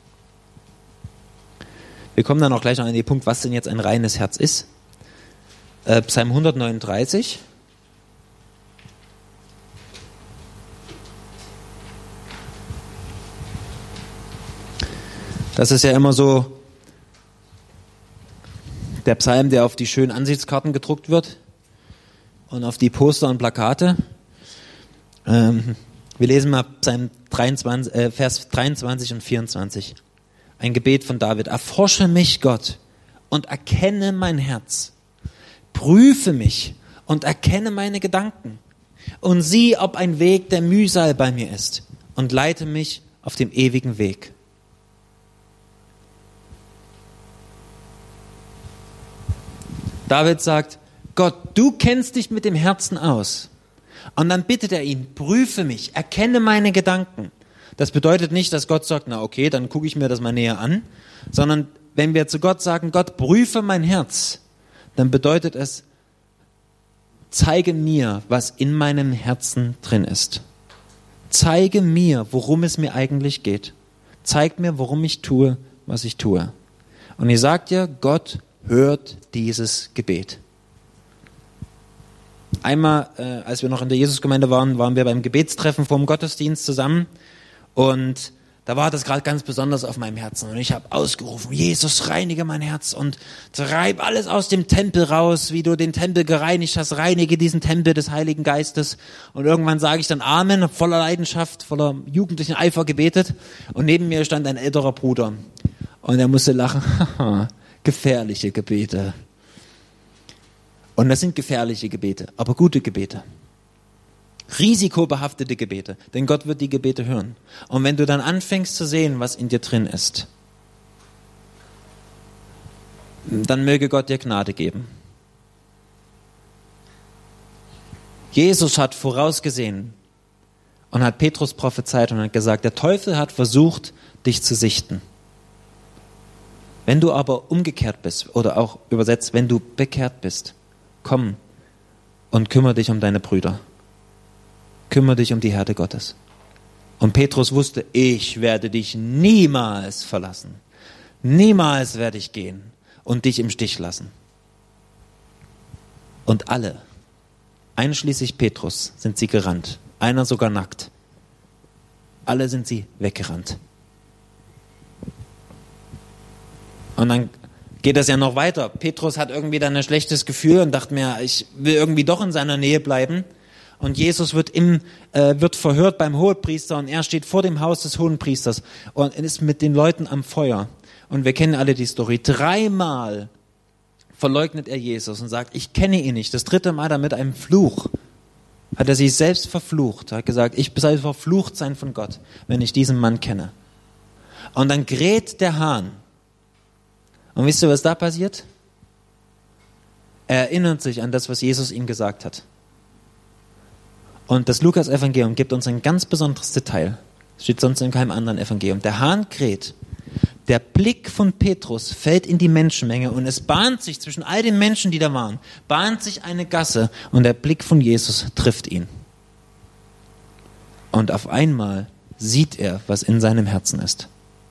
Wir kommen dann auch gleich noch an den Punkt, was denn jetzt ein reines Herz ist. Psalm 139. Das ist ja immer so der Psalm, der auf die schönen Ansichtskarten gedruckt wird und auf die Poster und Plakate. Wir lesen mal Psalm 23, Vers 23 und 24. Ein Gebet von David. Erforsche mich, Gott, und erkenne mein Herz. Prüfe mich und erkenne meine Gedanken. Und sieh, ob ein Weg der Mühsal bei mir ist. Und leite mich auf dem ewigen Weg. David sagt, Gott, du kennst dich mit dem Herzen aus. Und dann bittet er ihn, prüfe mich, erkenne meine Gedanken. Das bedeutet nicht, dass Gott sagt, na okay, dann gucke ich mir das mal näher an, sondern wenn wir zu Gott sagen, Gott, prüfe mein Herz, dann bedeutet es, zeige mir, was in meinem Herzen drin ist. Zeige mir, worum es mir eigentlich geht. Zeig mir, warum ich tue, was ich tue. Und ich sage dir, Gott hört dieses Gebet. Einmal, als wir noch in der Jesusgemeinde waren wir beim Gebetstreffen vom Gottesdienst zusammen und da war das gerade ganz besonders auf meinem Herzen und ich habe ausgerufen, Jesus, reinige mein Herz und treib alles aus dem Tempel raus, wie du den Tempel gereinigt hast, reinige diesen Tempel des Heiligen Geistes. Und irgendwann sage ich dann Amen, habe voller Leidenschaft, voller jugendlichen Eifer gebetet und neben mir stand ein älterer Bruder und er musste lachen. Gefährliche Gebete. Und das sind gefährliche Gebete, aber gute Gebete. Risikobehaftete Gebete, denn Gott wird die Gebete hören. Und wenn du dann anfängst zu sehen, was in dir drin ist, dann möge Gott dir Gnade geben. Jesus hat vorausgesehen und hat Petrus prophezeit und hat gesagt, der Teufel hat versucht, dich zu sichten. Wenn du aber umgekehrt bist, oder auch übersetzt, wenn du bekehrt bist, komm und kümmere dich um deine Brüder. Kümmere dich um die Herde Gottes. Und Petrus wusste, ich werde dich niemals verlassen. Niemals werde ich gehen und dich im Stich lassen. Und alle, einschließlich Petrus, sind sie gerannt. Einer sogar nackt. Alle sind sie weggerannt. Und dann geht das ja noch weiter. Petrus hat irgendwie dann ein schlechtes Gefühl und dachte mir, ich will irgendwie doch in seiner Nähe bleiben. Und Jesus wird verhört beim Hohepriester und er steht vor dem Haus des Hohenpriesters und ist mit den Leuten am Feuer. Und wir kennen alle die Story. 3-mal verleugnet er Jesus und sagt, ich kenne ihn nicht. Das 3. Mal dann mit einem Fluch hat er sich selbst verflucht. Er hat gesagt, ich soll verflucht sein von Gott, wenn ich diesen Mann kenne. Und dann kräht der Hahn. Und wisst ihr, was da passiert? Er erinnert sich an das, was Jesus ihm gesagt hat. Und das Lukas-Evangelium gibt uns ein ganz besonderes Detail. Das steht sonst in keinem anderen Evangelium. Der Hahn kräht. Der Blick von Petrus fällt in die Menschenmenge und es bahnt sich zwischen all den Menschen, die da waren, bahnt sich eine Gasse und der Blick von Jesus trifft ihn. Und auf einmal sieht er, was in seinem Herzen ist.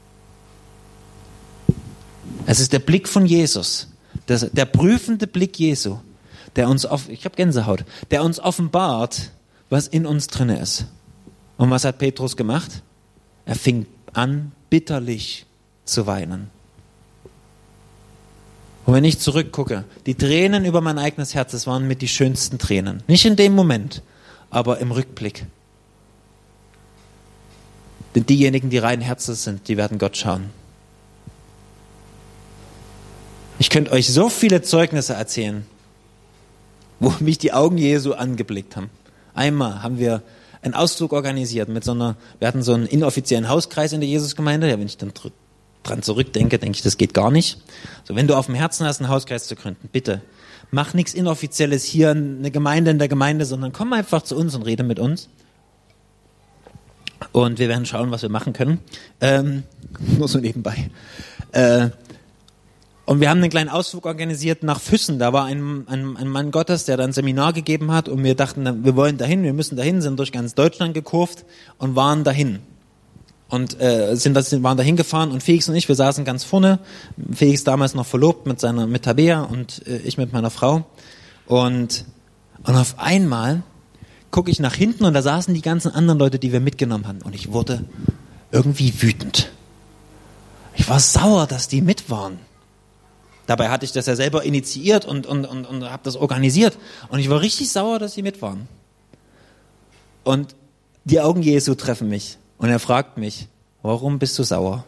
Es ist der Blick von Jesus, der prüfende Blick Jesu, der uns der uns offenbart, was in uns drinne ist. Und was hat Petrus gemacht? Er fing an, bitterlich zu weinen. Und wenn ich zurückgucke, die Tränen über mein eigenes Herz, das waren mit die schönsten Tränen. Nicht in dem Moment, aber im Rückblick. Denn diejenigen, die rein Herzens sind, die werden Gott schauen. Ich könnte euch so viele Zeugnisse erzählen, wo mich die Augen Jesu angeblickt haben. Einmal haben wir einen Ausflug organisiert wir hatten so einen inoffiziellen Hauskreis in der Jesusgemeinde. Ja, wenn ich dann dran zurückdenke, denke ich, das geht gar nicht. So, wenn du auf dem Herzen hast, einen Hauskreis zu gründen, bitte, mach nichts Inoffizielles hier, eine Gemeinde in der Gemeinde, sondern komm einfach zu uns und rede mit uns. Und wir werden schauen, was wir machen können. Nur so nebenbei. Und wir haben einen kleinen Ausflug organisiert nach Füssen. Da war ein Mann Gottes, der dann ein Seminar gegeben hat und wir dachten, wir wollen dahin, wir müssen dahin, sind durch ganz Deutschland gekurvt und waren dahin. Und waren dahin gefahren und Felix und ich, wir saßen ganz vorne. Felix damals noch verlobt mit Tabea und ich mit meiner Frau. Und auf einmal gucke ich nach hinten und da saßen die ganzen anderen Leute, die wir mitgenommen haben. Und ich wurde irgendwie wütend. Ich war sauer, dass die mit waren. Dabei hatte ich das ja selber initiiert und habe das organisiert. Und ich war richtig sauer, dass sie mit waren. Und die Augen Jesu treffen mich. Und er fragt mich, warum bist du sauer?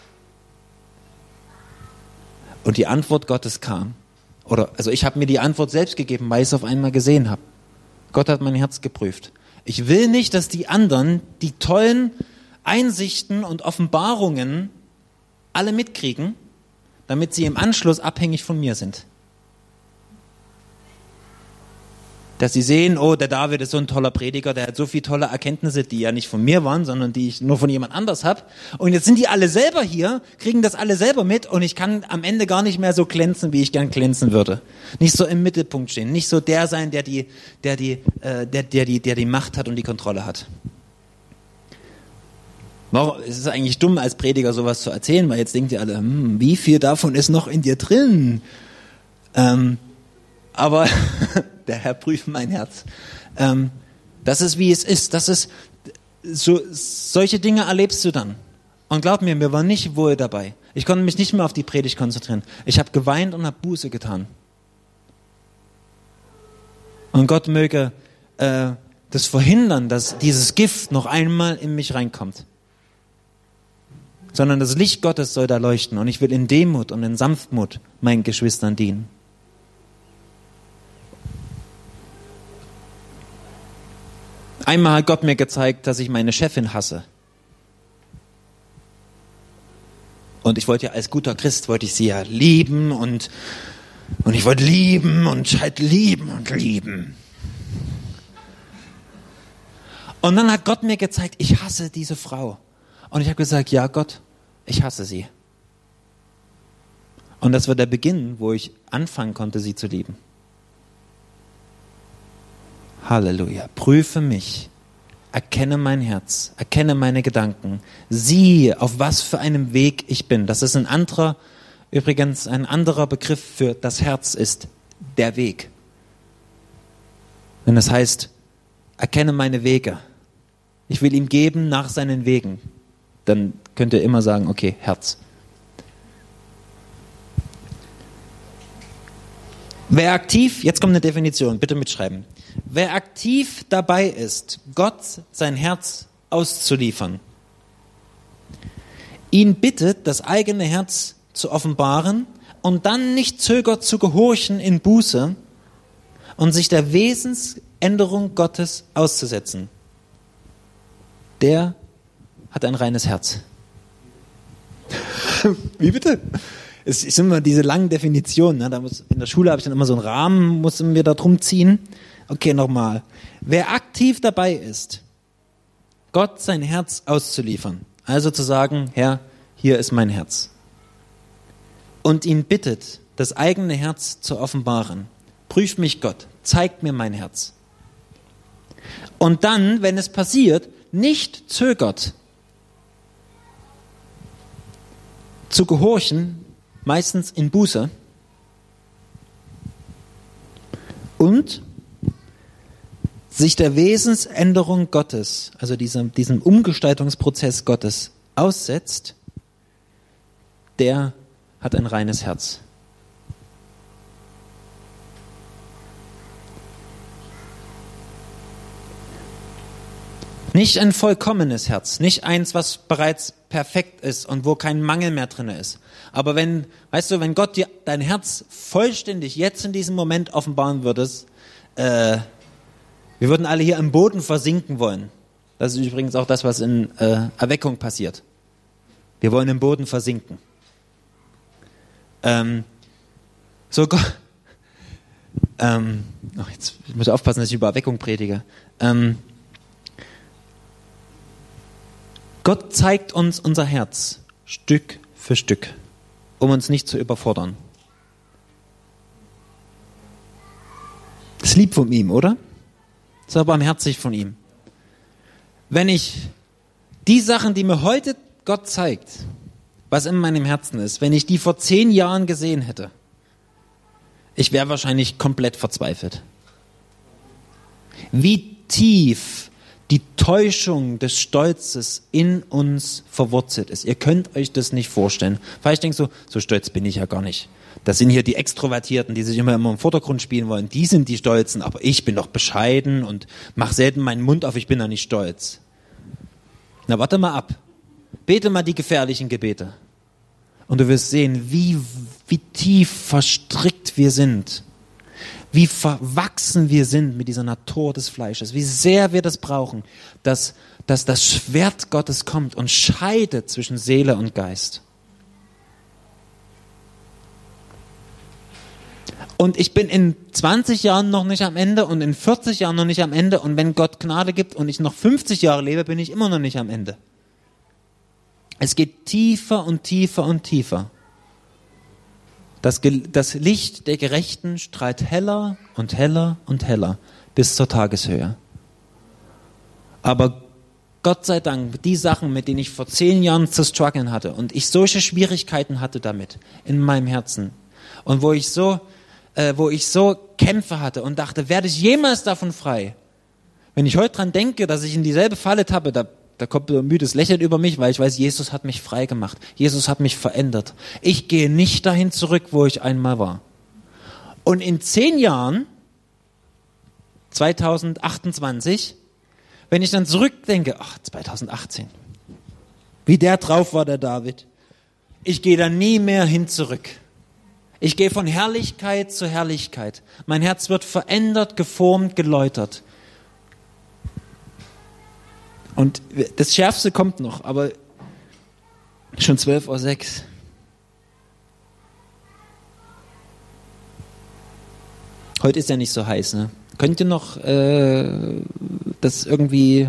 Und die Antwort Gottes kam. Ich habe mir die Antwort selbst gegeben, weil ich es auf einmal gesehen habe. Gott hat mein Herz geprüft. Ich will nicht, dass die anderen die tollen Einsichten und Offenbarungen alle mitkriegen, damit sie im Anschluss abhängig von mir sind. Dass sie sehen, oh, der David ist so ein toller Prediger, der hat so viele tolle Erkenntnisse, die ja nicht von mir waren, sondern die ich nur von jemand anders habe. Und jetzt sind die alle selber hier, kriegen das alle selber mit und ich kann am Ende gar nicht mehr so glänzen, wie ich gern glänzen würde. Nicht so im Mittelpunkt stehen, nicht so der sein, der die Macht hat und die Kontrolle hat. Es ist eigentlich dumm, als Prediger sowas zu erzählen, weil jetzt denkt ihr alle, wie viel davon ist noch in dir drin? Aber der Herr prüft mein Herz. Das ist, wie es ist. Solche Dinge erlebst du dann. Und glaub mir war nicht wohl dabei. Ich konnte mich nicht mehr auf die Predigt konzentrieren. Ich habe geweint und habe Buße getan. Und Gott möge das verhindern, dass dieses Gift noch einmal in mich reinkommt. Sondern das Licht Gottes soll da leuchten. Und ich will in Demut und in Sanftmut meinen Geschwistern dienen. Einmal hat Gott mir gezeigt, dass ich meine Chefin hasse. Und ich wollte ja als guter Christ, wollte ich sie ja lieben und ich wollte lieben und halt lieben und lieben. Und dann hat Gott mir gezeigt, ich hasse diese Frau. Und ich habe gesagt, ja Gott, ich hasse sie. Und das war der Beginn, wo ich anfangen konnte, sie zu lieben. Halleluja. Prüfe mich, erkenne mein Herz, erkenne meine Gedanken, sieh, auf was für einem Weg ich bin. Das ist ein anderer Begriff für das Herz ist der Weg. Wenn das heißt, erkenne meine Wege. Ich will ihm geben nach seinen Wegen. Dann könnt ihr immer sagen, okay, Herz. Wer aktiv, jetzt kommt eine Definition, bitte mitschreiben. Wer aktiv dabei ist, Gott sein Herz auszuliefern, ihn bittet, das eigene Herz zu offenbaren und dann nicht zögert zu gehorchen in Buße und sich der Wesensänderung Gottes auszusetzen, der hat ein reines Herz. Wie bitte? Es sind immer diese langen Definitionen. Ne? In der Schule habe ich dann immer so einen Rahmen, mussten wir da drum ziehen. Okay, nochmal. Wer aktiv dabei ist, Gott sein Herz auszuliefern, also zu sagen, Herr, hier ist mein Herz, und ihn bittet, das eigene Herz zu offenbaren, prüft mich Gott, zeigt mir mein Herz. Und dann, wenn es passiert, nicht zögert, zu gehorchen, meistens in Buße, und sich der Wesensänderung Gottes, also diesem Umgestaltungsprozess Gottes aussetzt, der hat ein reines Herz. Nicht ein vollkommenes Herz, nicht eins, was bereits perfekt ist und wo kein Mangel mehr drin ist. Aber wenn Gott dir dein Herz vollständig jetzt in diesem Moment offenbaren würdest, wir würden alle hier im Boden versinken wollen. Das ist übrigens auch das, was in Erweckung passiert. Wir wollen im Boden versinken. Jetzt muss ich aufpassen, dass ich über Erweckung predige. Gott zeigt uns unser Herz Stück für Stück, um uns nicht zu überfordern. Das ist lieb von ihm, oder? Das ist aber barmherzig von ihm. Wenn ich die Sachen, die mir heute Gott zeigt, was in meinem Herzen ist, wenn ich die vor 10 Jahren gesehen hätte, ich wäre wahrscheinlich komplett verzweifelt. Wie tief die Täuschung des Stolzes in uns verwurzelt ist. Ihr könnt euch das nicht vorstellen. Vielleicht denkst du, so stolz bin ich ja gar nicht. Das sind hier die Extrovertierten, die sich immer im Vordergrund spielen wollen. Die sind die Stolzen, aber ich bin doch bescheiden und mache selten meinen Mund auf, ich bin doch nicht stolz. Na, warte mal ab. Bete mal die gefährlichen Gebete. Und du wirst sehen, wie tief verstrickt wir sind. Wie verwachsen wir sind mit dieser Natur des Fleisches. Wie sehr wir das brauchen, dass das Schwert Gottes kommt und scheidet zwischen Seele und Geist. Und ich bin in 20 Jahren noch nicht am Ende und in 40 Jahren noch nicht am Ende. Und wenn Gott Gnade gibt und ich noch 50 Jahre lebe, bin ich immer noch nicht am Ende. Es geht tiefer und tiefer und tiefer. Das Licht der Gerechten strahlt heller und heller und heller bis zur Tageshöhe. Aber Gott sei Dank, die Sachen, mit denen ich vor 10 Jahren zu strugglen hatte und ich solche Schwierigkeiten hatte damit in meinem Herzen und wo ich so Kämpfe hatte und dachte, werde ich jemals davon frei? Wenn ich heute dran denke, dass ich in dieselbe Falle tappe, da kommt ein müdes Lächeln über mich, weil ich weiß, Jesus hat mich frei gemacht. Jesus hat mich verändert. Ich gehe nicht dahin zurück, wo ich einmal war. Und in 10 Jahren, 2028, wenn ich dann zurückdenke, 2018, wie der drauf war, der David. Ich gehe da nie mehr hin zurück. Ich gehe von Herrlichkeit zu Herrlichkeit. Mein Herz wird verändert, geformt, geläutert. Und das Schärfste kommt noch, aber schon 12:06 Uhr. Heute ist ja nicht so heiß, ne? Könnt ihr noch das irgendwie...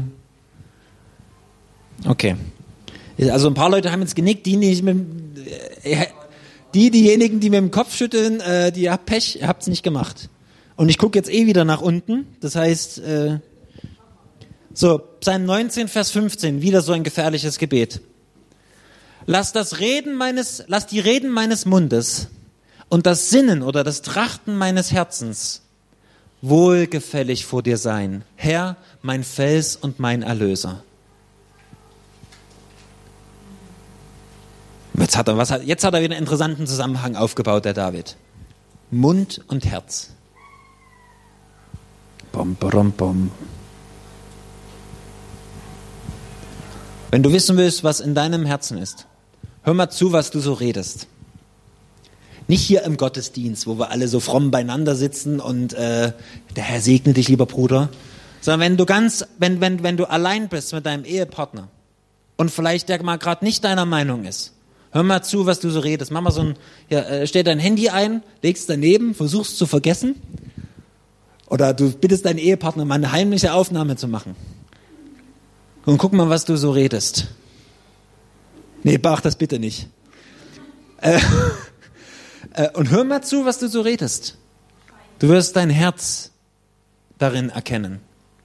Okay. Also ein paar Leute haben jetzt genickt, diejenigen, die mit dem Kopf schütteln, die habt Pech, ihr habt es nicht gemacht. Und ich gucke jetzt wieder nach unten, das heißt... Psalm 19, Vers 15, wieder so ein gefährliches Gebet. Lass die Reden meines Mundes und das Sinnen oder das Trachten meines Herzens wohlgefällig vor dir sein. Herr, mein Fels und mein Erlöser. Jetzt hat er wieder einen interessanten Zusammenhang aufgebaut, der David. Mund und Herz. Bom, bom, bom. Wenn du wissen willst, was in deinem Herzen ist, hör mal zu, was du so redest. Nicht hier im Gottesdienst, wo wir alle so fromm beieinander sitzen und der Herr segne dich, lieber Bruder. Sondern wenn du allein bist mit deinem Ehepartner und vielleicht der mal gerade nicht deiner Meinung ist, hör mal zu, was du so redest. Mach mal stell dein Handy ein, legst daneben, versuchst zu vergessen Oder du bittest deinen Ehepartner, mal eine heimliche Aufnahme zu machen. Und guck mal, was du so redest. Nee, mach das bitte nicht. Und hör mal zu, was du so redest. Du wirst dein Herz darin erkennen.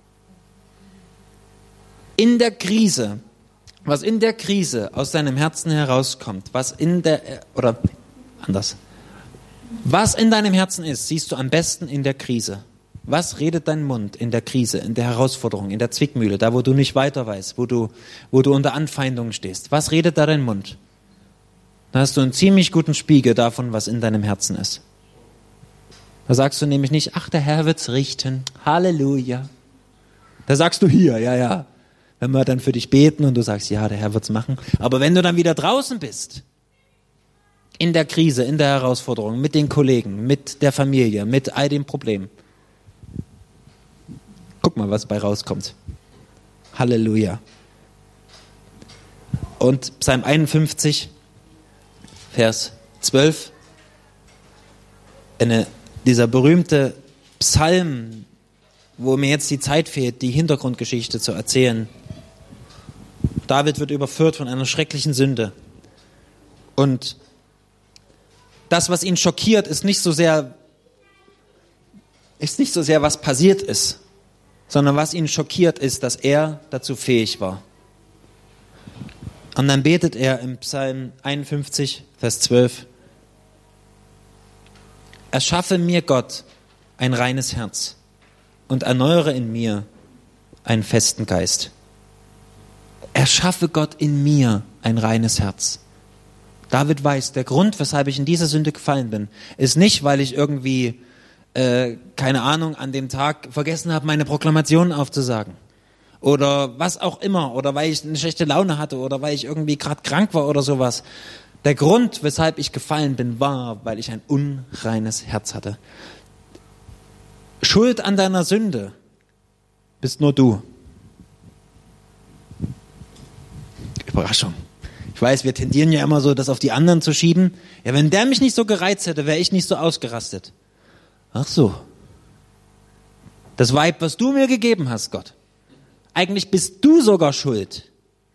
In der Krise, was in der Krise aus deinem Herzen herauskommt, was in deinem Herzen ist, siehst du am besten in der Krise. Was redet dein Mund in der Krise, in der Herausforderung, in der Zwickmühle, da wo du nicht weiter weißt, wo du unter Anfeindungen stehst? Was redet da dein Mund? Da hast du einen ziemlich guten Spiegel davon, was in deinem Herzen ist. Da sagst du nämlich nicht, ach, der Herr wird's richten, Halleluja. Da sagst du hier, ja. Wenn wir dann für dich beten und du sagst, ja, der Herr wird's machen. Aber wenn du dann wieder draußen bist, in der Krise, in der Herausforderung, mit den Kollegen, mit der Familie, mit all den Problemen, guck mal, was bei rauskommt. Halleluja. Und Psalm 51, Vers 12, dieser berühmte Psalm, wo mir jetzt die Zeit fehlt, die Hintergrundgeschichte zu erzählen. David wird überführt von einer schrecklichen Sünde. Und das, was ihn schockiert, ist nicht so sehr, was passiert ist, sondern was ihn schockiert ist, dass er dazu fähig war. Und dann betet er im Psalm 51, Vers 12, erschaffe mir Gott ein reines Herz und erneuere in mir einen festen Geist. Erschaffe Gott in mir ein reines Herz. David weiß, der Grund, weshalb ich in diese Sünde gefallen bin, ist nicht, weil ich irgendwie, keine Ahnung, an dem Tag vergessen habe, meine Proklamation aufzusagen. Oder was auch immer. Oder weil ich eine schlechte Laune hatte. Oder weil ich irgendwie gerade krank war oder sowas. Der Grund, weshalb ich gefallen bin, war, weil ich ein unreines Herz hatte. Schuld an deiner Sünde bist nur du. Überraschung. Ich weiß, wir tendieren ja immer so, das auf die anderen zu schieben. Ja, wenn der mich nicht so gereizt hätte, wäre ich nicht so ausgerastet. Ach so. Das Weib, was du mir gegeben hast, Gott. Eigentlich bist du sogar schuld.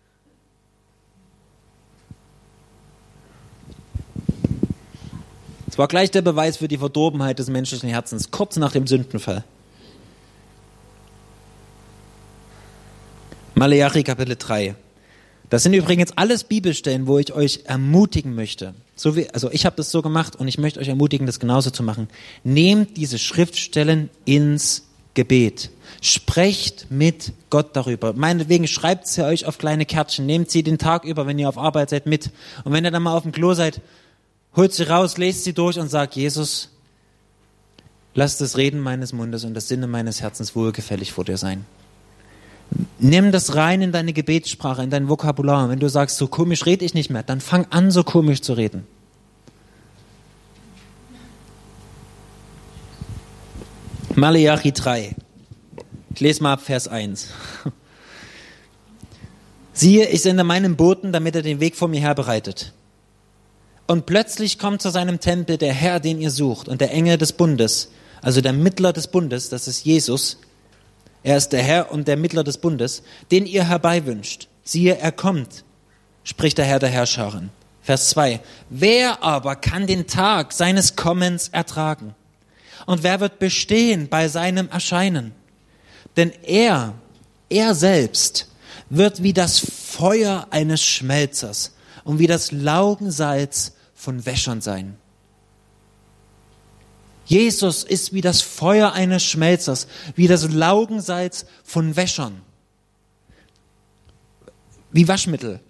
Es war gleich der Beweis für die Verdorbenheit des menschlichen Herzens, kurz nach dem Sündenfall. Maleachi Kapitel 3. Das sind übrigens alles Bibelstellen, wo ich euch ermutigen möchte. Ich habe das so gemacht und ich möchte euch ermutigen, das genauso zu machen. Nehmt diese Schriftstellen ins Gebet. Sprecht mit Gott darüber. Meinetwegen schreibt sie euch auf kleine Kärtchen. Nehmt sie den Tag über, wenn ihr auf Arbeit seid, mit. Und wenn ihr dann mal auf dem Klo seid, holt sie raus, lest sie durch und sagt, Jesus, lass das Reden meines Mundes und das Sinne meines Herzens wohlgefällig vor dir sein. Nimm das rein in deine Gebetssprache, in dein Vokabular. Und wenn du sagst, so komisch rede ich nicht mehr, dann fang an, so komisch zu reden. Maleachi 3. Ich lese mal ab Vers 1. Siehe, ich sende meinen Boten, damit er den Weg vor mir her bereitet. Und plötzlich kommt zu seinem Tempel der Herr, den ihr sucht, und der Engel des Bundes, also der Mittler des Bundes, das ist Jesus. Er ist der Herr und der Mittler des Bundes, den ihr herbeiwünscht. Siehe, er kommt, spricht der Herr der Herrscharen. Vers 2. Wer aber kann den Tag seines Kommens ertragen? Und wer wird bestehen bei seinem Erscheinen? Denn er selbst wird wie das Feuer eines Schmelzers und wie das Laugensalz von Wäschern sein. Jesus ist wie das Feuer eines Schmelzers, wie das Laugensalz von Wäschern. Wie Waschmittel.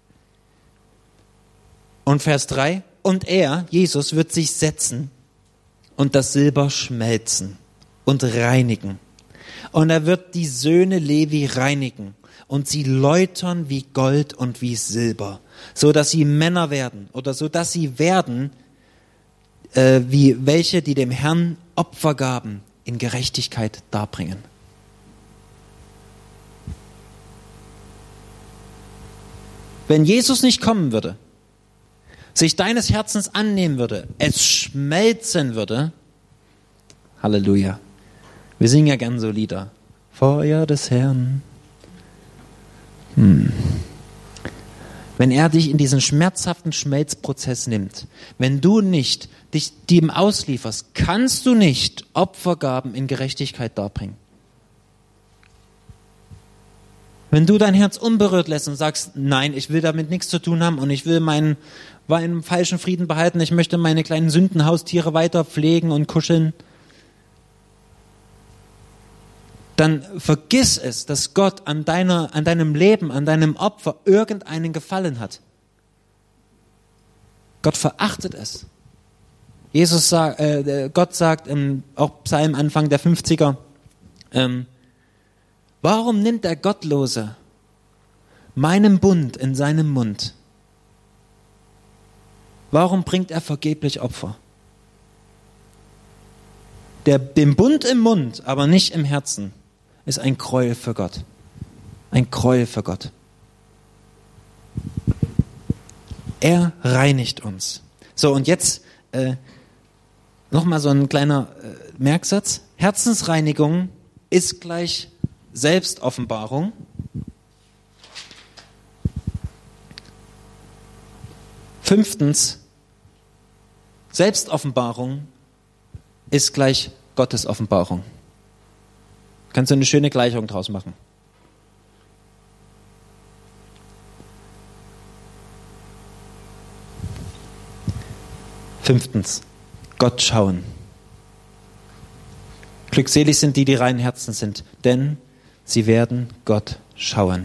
Und Vers 3. Und er, Jesus, wird sich setzen und das Silber schmelzen und reinigen. Und er wird die Söhne Levi reinigen und sie läutern wie Gold und wie Silber, so dass sie Männer werden oder so dass sie werden wie welche, die dem Herrn Opfergaben in Gerechtigkeit darbringen. Wenn Jesus nicht kommen würde, sich deines Herzens annehmen würde, es schmelzen würde, Halleluja, Wir singen ja gern so Lieder. Feuer des Herrn. Wenn er dich in diesen schmerzhaften Schmelzprozess nimmt, wenn du nicht dich dem auslieferst, kannst du nicht Opfergaben in Gerechtigkeit darbringen. Wenn du dein Herz unberührt lässt und sagst, nein, ich will damit nichts zu tun haben und ich will meinen falschen Frieden behalten, ich möchte meine kleinen Sündenhaustiere weiter pflegen und kuscheln, dann vergiss es, dass Gott an deinem Leben, an deinem Opfer irgendeinen Gefallen hat. Gott verachtet es. Gott sagt auch Psalm Anfang der 50er, warum nimmt der Gottlose meinen Bund in seinem Mund? Warum bringt er vergeblich Opfer? Den Bund im Mund, aber nicht im Herzen, ist ein Gräuel für Gott. Ein Gräuel für Gott. Er reinigt uns. So, und jetzt nochmal so ein kleiner Merksatz. Herzensreinigung ist gleich Selbstoffenbarung. Fünftens, Selbstoffenbarung ist gleich Gottes Offenbarung. Kannst du eine schöne Gleichung draus machen. Fünftens, Gott schauen. Glückselig sind die reinen Herzen sind, denn sie werden Gott schauen.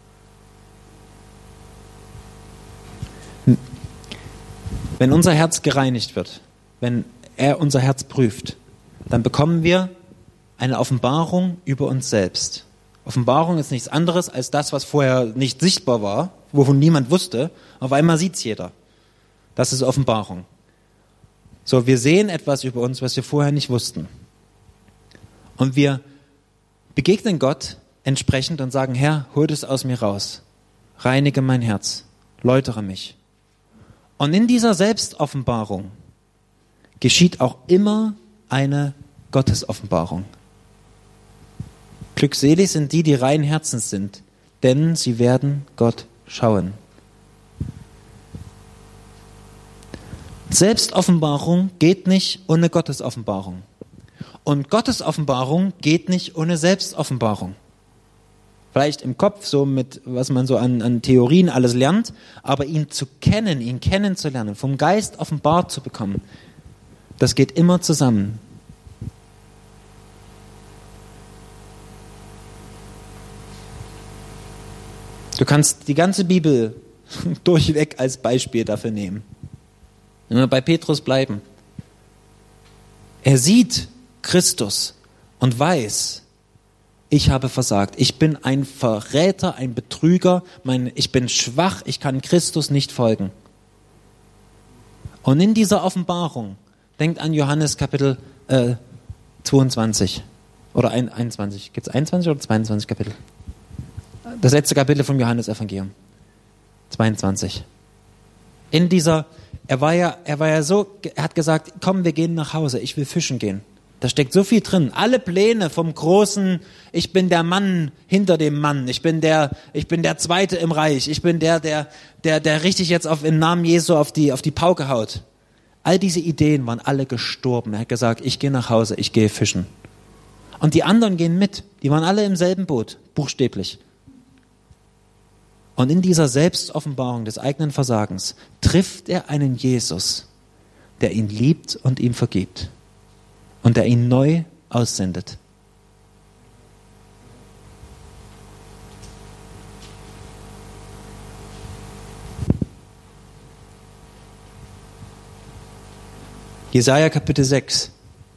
Wenn unser Herz gereinigt wird, wenn er unser Herz prüft, dann bekommen wir eine Offenbarung über uns selbst. Offenbarung ist nichts anderes als das, was vorher nicht sichtbar war, wovon niemand wusste. Auf einmal sieht es jeder. Das ist Offenbarung. So, wir sehen etwas über uns, was wir vorher nicht wussten. Und wir begegnen Gott entsprechend und sagen, Herr, hol das aus mir raus. Reinige mein Herz. Läutere mich. Und in dieser Selbstoffenbarung geschieht auch immer eine Gottesoffenbarung. Glückselig sind die reinen Herzens sind, denn sie werden Gott schauen. Selbstoffenbarung geht nicht ohne Gottesoffenbarung. Und Gottesoffenbarung geht nicht ohne Selbstoffenbarung. Vielleicht im Kopf, so mit, was man so an Theorien alles lernt, aber ihn zu kennen, ihn kennenzulernen, vom Geist offenbart zu bekommen, das geht immer zusammen. Du kannst die ganze Bibel durchweg als Beispiel dafür nehmen. Wenn wir bei Petrus bleiben. Er sieht Christus und weiß, ich habe versagt. Ich bin ein Verräter, ein Betrüger. Ich bin schwach, ich kann Christus nicht folgen. Und in dieser Offenbarung, denkt an Johannes Kapitel 22 oder 21. Gibt es 21 oder 22 Kapitel? Das letzte Kapitel vom Johannesevangelium. 22. Er hat gesagt, komm, wir gehen nach Hause, ich will fischen gehen. Da steckt so viel drin. Alle Pläne vom großen, ich bin der Mann hinter dem Mann, ich bin der Zweite im Reich, ich bin der richtig jetzt im Namen Jesu auf die Pauke haut. All diese Ideen waren alle gestorben. Er hat gesagt, ich gehe nach Hause, ich gehe fischen. Und die anderen gehen mit. Die waren alle im selben Boot, buchstäblich. Und in dieser Selbstoffenbarung des eigenen Versagens trifft er einen Jesus, der ihn liebt und ihm vergibt und der ihn neu aussendet. Jesaja Kapitel 6.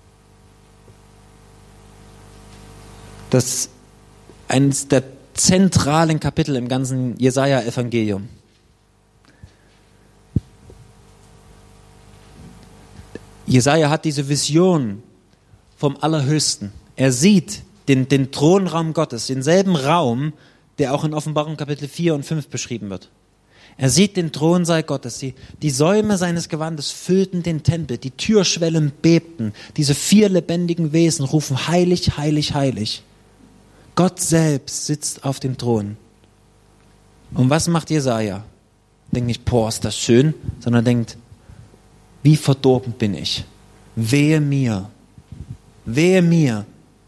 Das ist eines der zentralen Kapitel im ganzen Jesaja-Evangelium. Jesaja hat diese Vision vom Allerhöchsten. Er sieht den Thronraum Gottes, denselben Raum, der auch in Offenbarung Kapitel 4 und 5 beschrieben wird. Er sieht den Thronsaal Gottes. Die Säume seines Gewandes füllten den Tempel. Die Türschwellen bebten. Diese 4 lebendigen Wesen rufen: Heilig, heilig, heilig. Gott selbst sitzt auf dem Thron. Und was macht Jesaja? Denkt nicht: Boah, ist das schön, sondern denkt: Wie verdorben bin ich? Wehe mir. Wehe mir.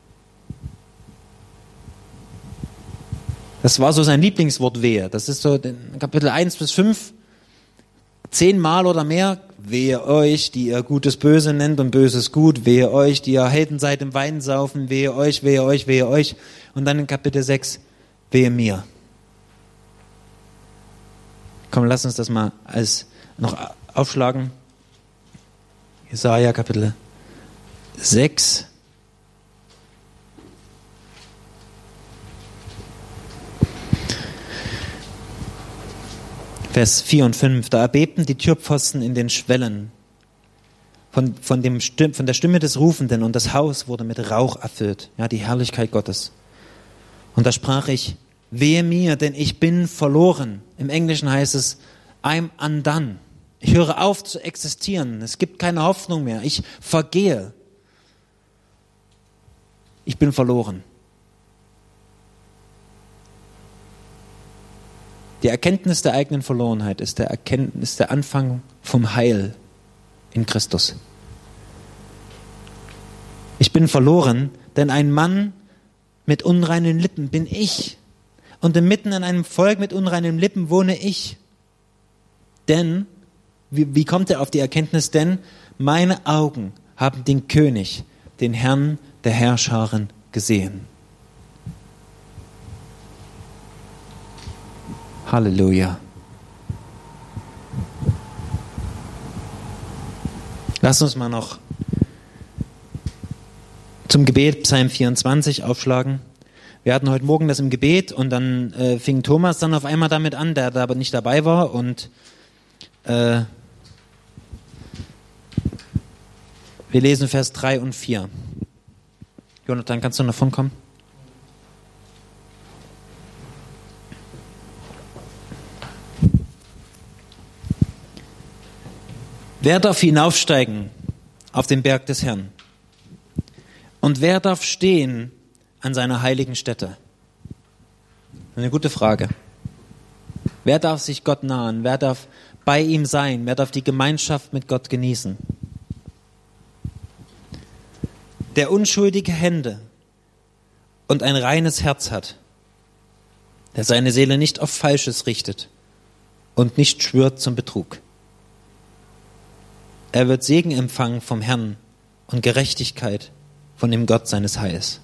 Das war so sein Lieblingswort, wehe. Das ist so in Kapitel 1 bis 5, 10 Mal oder mehr. Wehe euch, die ihr Gutes böse nennt und Böses gut. Wehe euch, die ihr Helden seid im Weinsaufen. Wehe euch, wehe euch, wehe euch. Und dann in Kapitel 6, wehe mir. Komm, lass uns das mal noch aufschlagen. Jesaja Kapitel 6. Vers 4 und 5. Da erbebten die Türpfosten in den Schwellen von der Stimme des Rufenden, und das Haus wurde mit Rauch erfüllt. Ja, die Herrlichkeit Gottes. Und da sprach ich: Wehe mir, denn ich bin verloren. Im Englischen heißt es: I'm undone. Ich höre auf zu existieren. Es gibt keine Hoffnung mehr. Ich vergehe. Ich bin verloren. Die Erkenntnis der eigenen Verlorenheit ist der Anfang vom Heil in Christus. Ich bin verloren, denn ein Mann mit unreinen Lippen bin ich. Und inmitten in einem Volk mit unreinen Lippen wohne ich. Denn, wie kommt er auf die Erkenntnis? Denn meine Augen haben den König, den Herrn der Herrscharen, gesehen. Halleluja. Lass uns mal noch zum Gebet Psalm 24 aufschlagen. Wir hatten heute Morgen das im Gebet und dann fing Thomas dann auf einmal damit an, der da aber nicht dabei war, und wir lesen Vers 3 und 4. Jonathan, kannst du nach vorn kommen? Wer darf hinaufsteigen auf den Berg des Herrn? Und wer darf stehen an seiner heiligen Stätte? Eine gute Frage. Wer darf sich Gott nahen? Wer darf bei ihm sein? Wer darf die Gemeinschaft mit Gott genießen? Der unschuldige Hände und ein reines Herz hat, der seine Seele nicht auf Falsches richtet und nicht schwört zum Betrug. Er wird Segen empfangen vom Herrn und Gerechtigkeit von dem Gott seines Heils.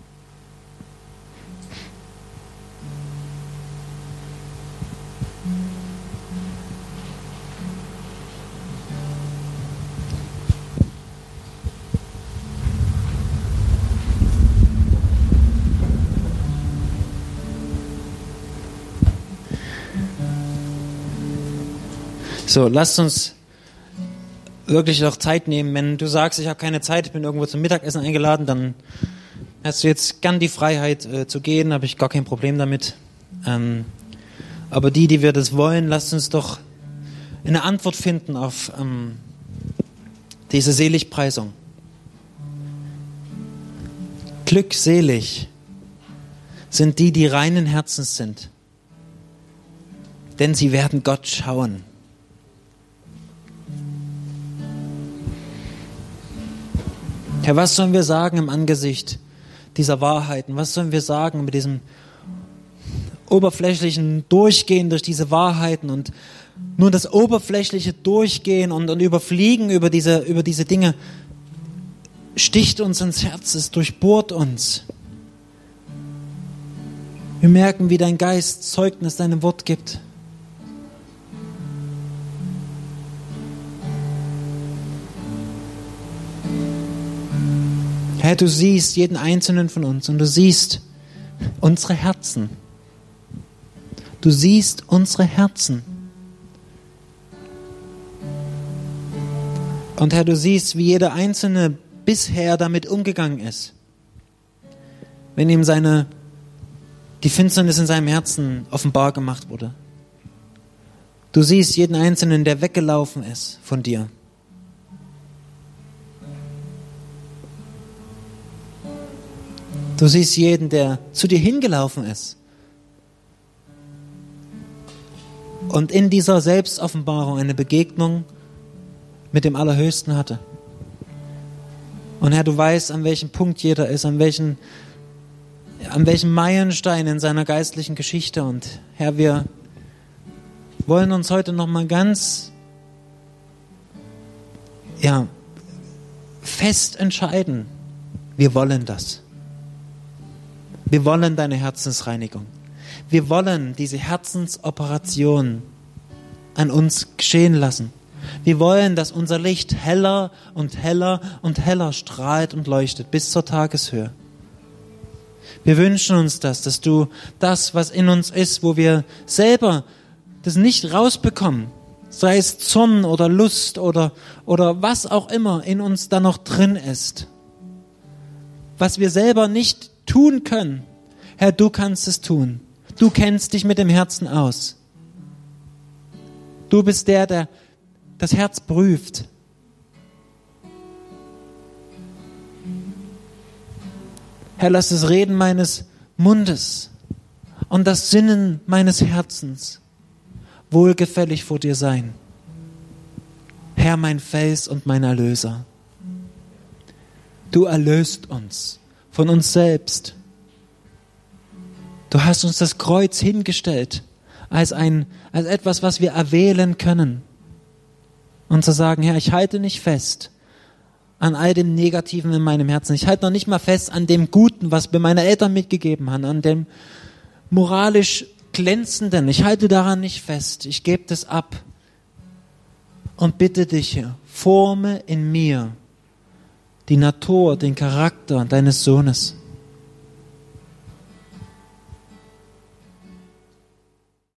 So, lasst uns wirklich auch Zeit nehmen. Wenn du sagst, ich habe keine Zeit, ich bin irgendwo zum Mittagessen eingeladen, dann hast du jetzt gern die Freiheit zu gehen, habe ich gar kein Problem damit. Aber die wir das wollen, lasst uns doch eine Antwort finden auf diese Seligpreisung. Glückselig sind die reinen Herzens sind, denn sie werden Gott schauen. Herr, was sollen wir sagen im Angesicht dieser Wahrheiten? Was sollen wir sagen mit diesem oberflächlichen Durchgehen durch diese Wahrheiten und nur das oberflächliche Durchgehen und Überfliegen über diese Dinge sticht uns ins Herz, es durchbohrt uns. Wir merken, wie dein Geist Zeugnis deinem Wort gibt. Herr, du siehst jeden einzelnen von uns und du siehst unsere Herzen. Du siehst unsere Herzen. Und Herr, du siehst, wie jeder Einzelne bisher damit umgegangen ist. Wenn ihm die Finsternis in seinem Herzen offenbar gemacht wurde. Du siehst jeden Einzelnen, der weggelaufen ist von dir. Du siehst jeden, der zu dir hingelaufen ist. Und in dieser Selbstoffenbarung eine Begegnung mit dem Allerhöchsten hatte. Und Herr, du weißt, an welchem Punkt jeder ist, an welchem Meilenstein in seiner geistlichen Geschichte. Und Herr, wir wollen uns heute nochmal ganz fest entscheiden. Wir wollen das. Wir wollen deine Herzensreinigung. Wir wollen diese Herzensoperation an uns geschehen lassen. Wir wollen, dass unser Licht heller und heller und heller strahlt und leuchtet bis zur Tageshöhe. Wir wünschen uns das, dass du das, was in uns ist, wo wir selber das nicht rausbekommen, sei es Zorn oder Lust oder was auch immer in uns da noch drin ist, was wir selber nicht tun können. Herr, du kannst es tun. Du kennst dich mit dem Herzen aus. Du bist der das Herz prüft. Herr, lass das Reden meines Mundes und das Sinnen meines Herzens wohlgefällig vor dir sein. Herr, mein Fels und mein Erlöser. Du erlöst uns von uns selbst. Du hast uns das Kreuz hingestellt als etwas, was wir erwählen können. Und zu sagen, Herr, ich halte nicht fest an all dem Negativen in meinem Herzen. Ich halte noch nicht mal fest an dem Guten, was mir meine Eltern mitgegeben haben, an dem moralisch Glänzenden. Ich halte daran nicht fest. Ich gebe das ab und bitte dich, Herr, forme in mir die Natur, den Charakter deines Sohnes.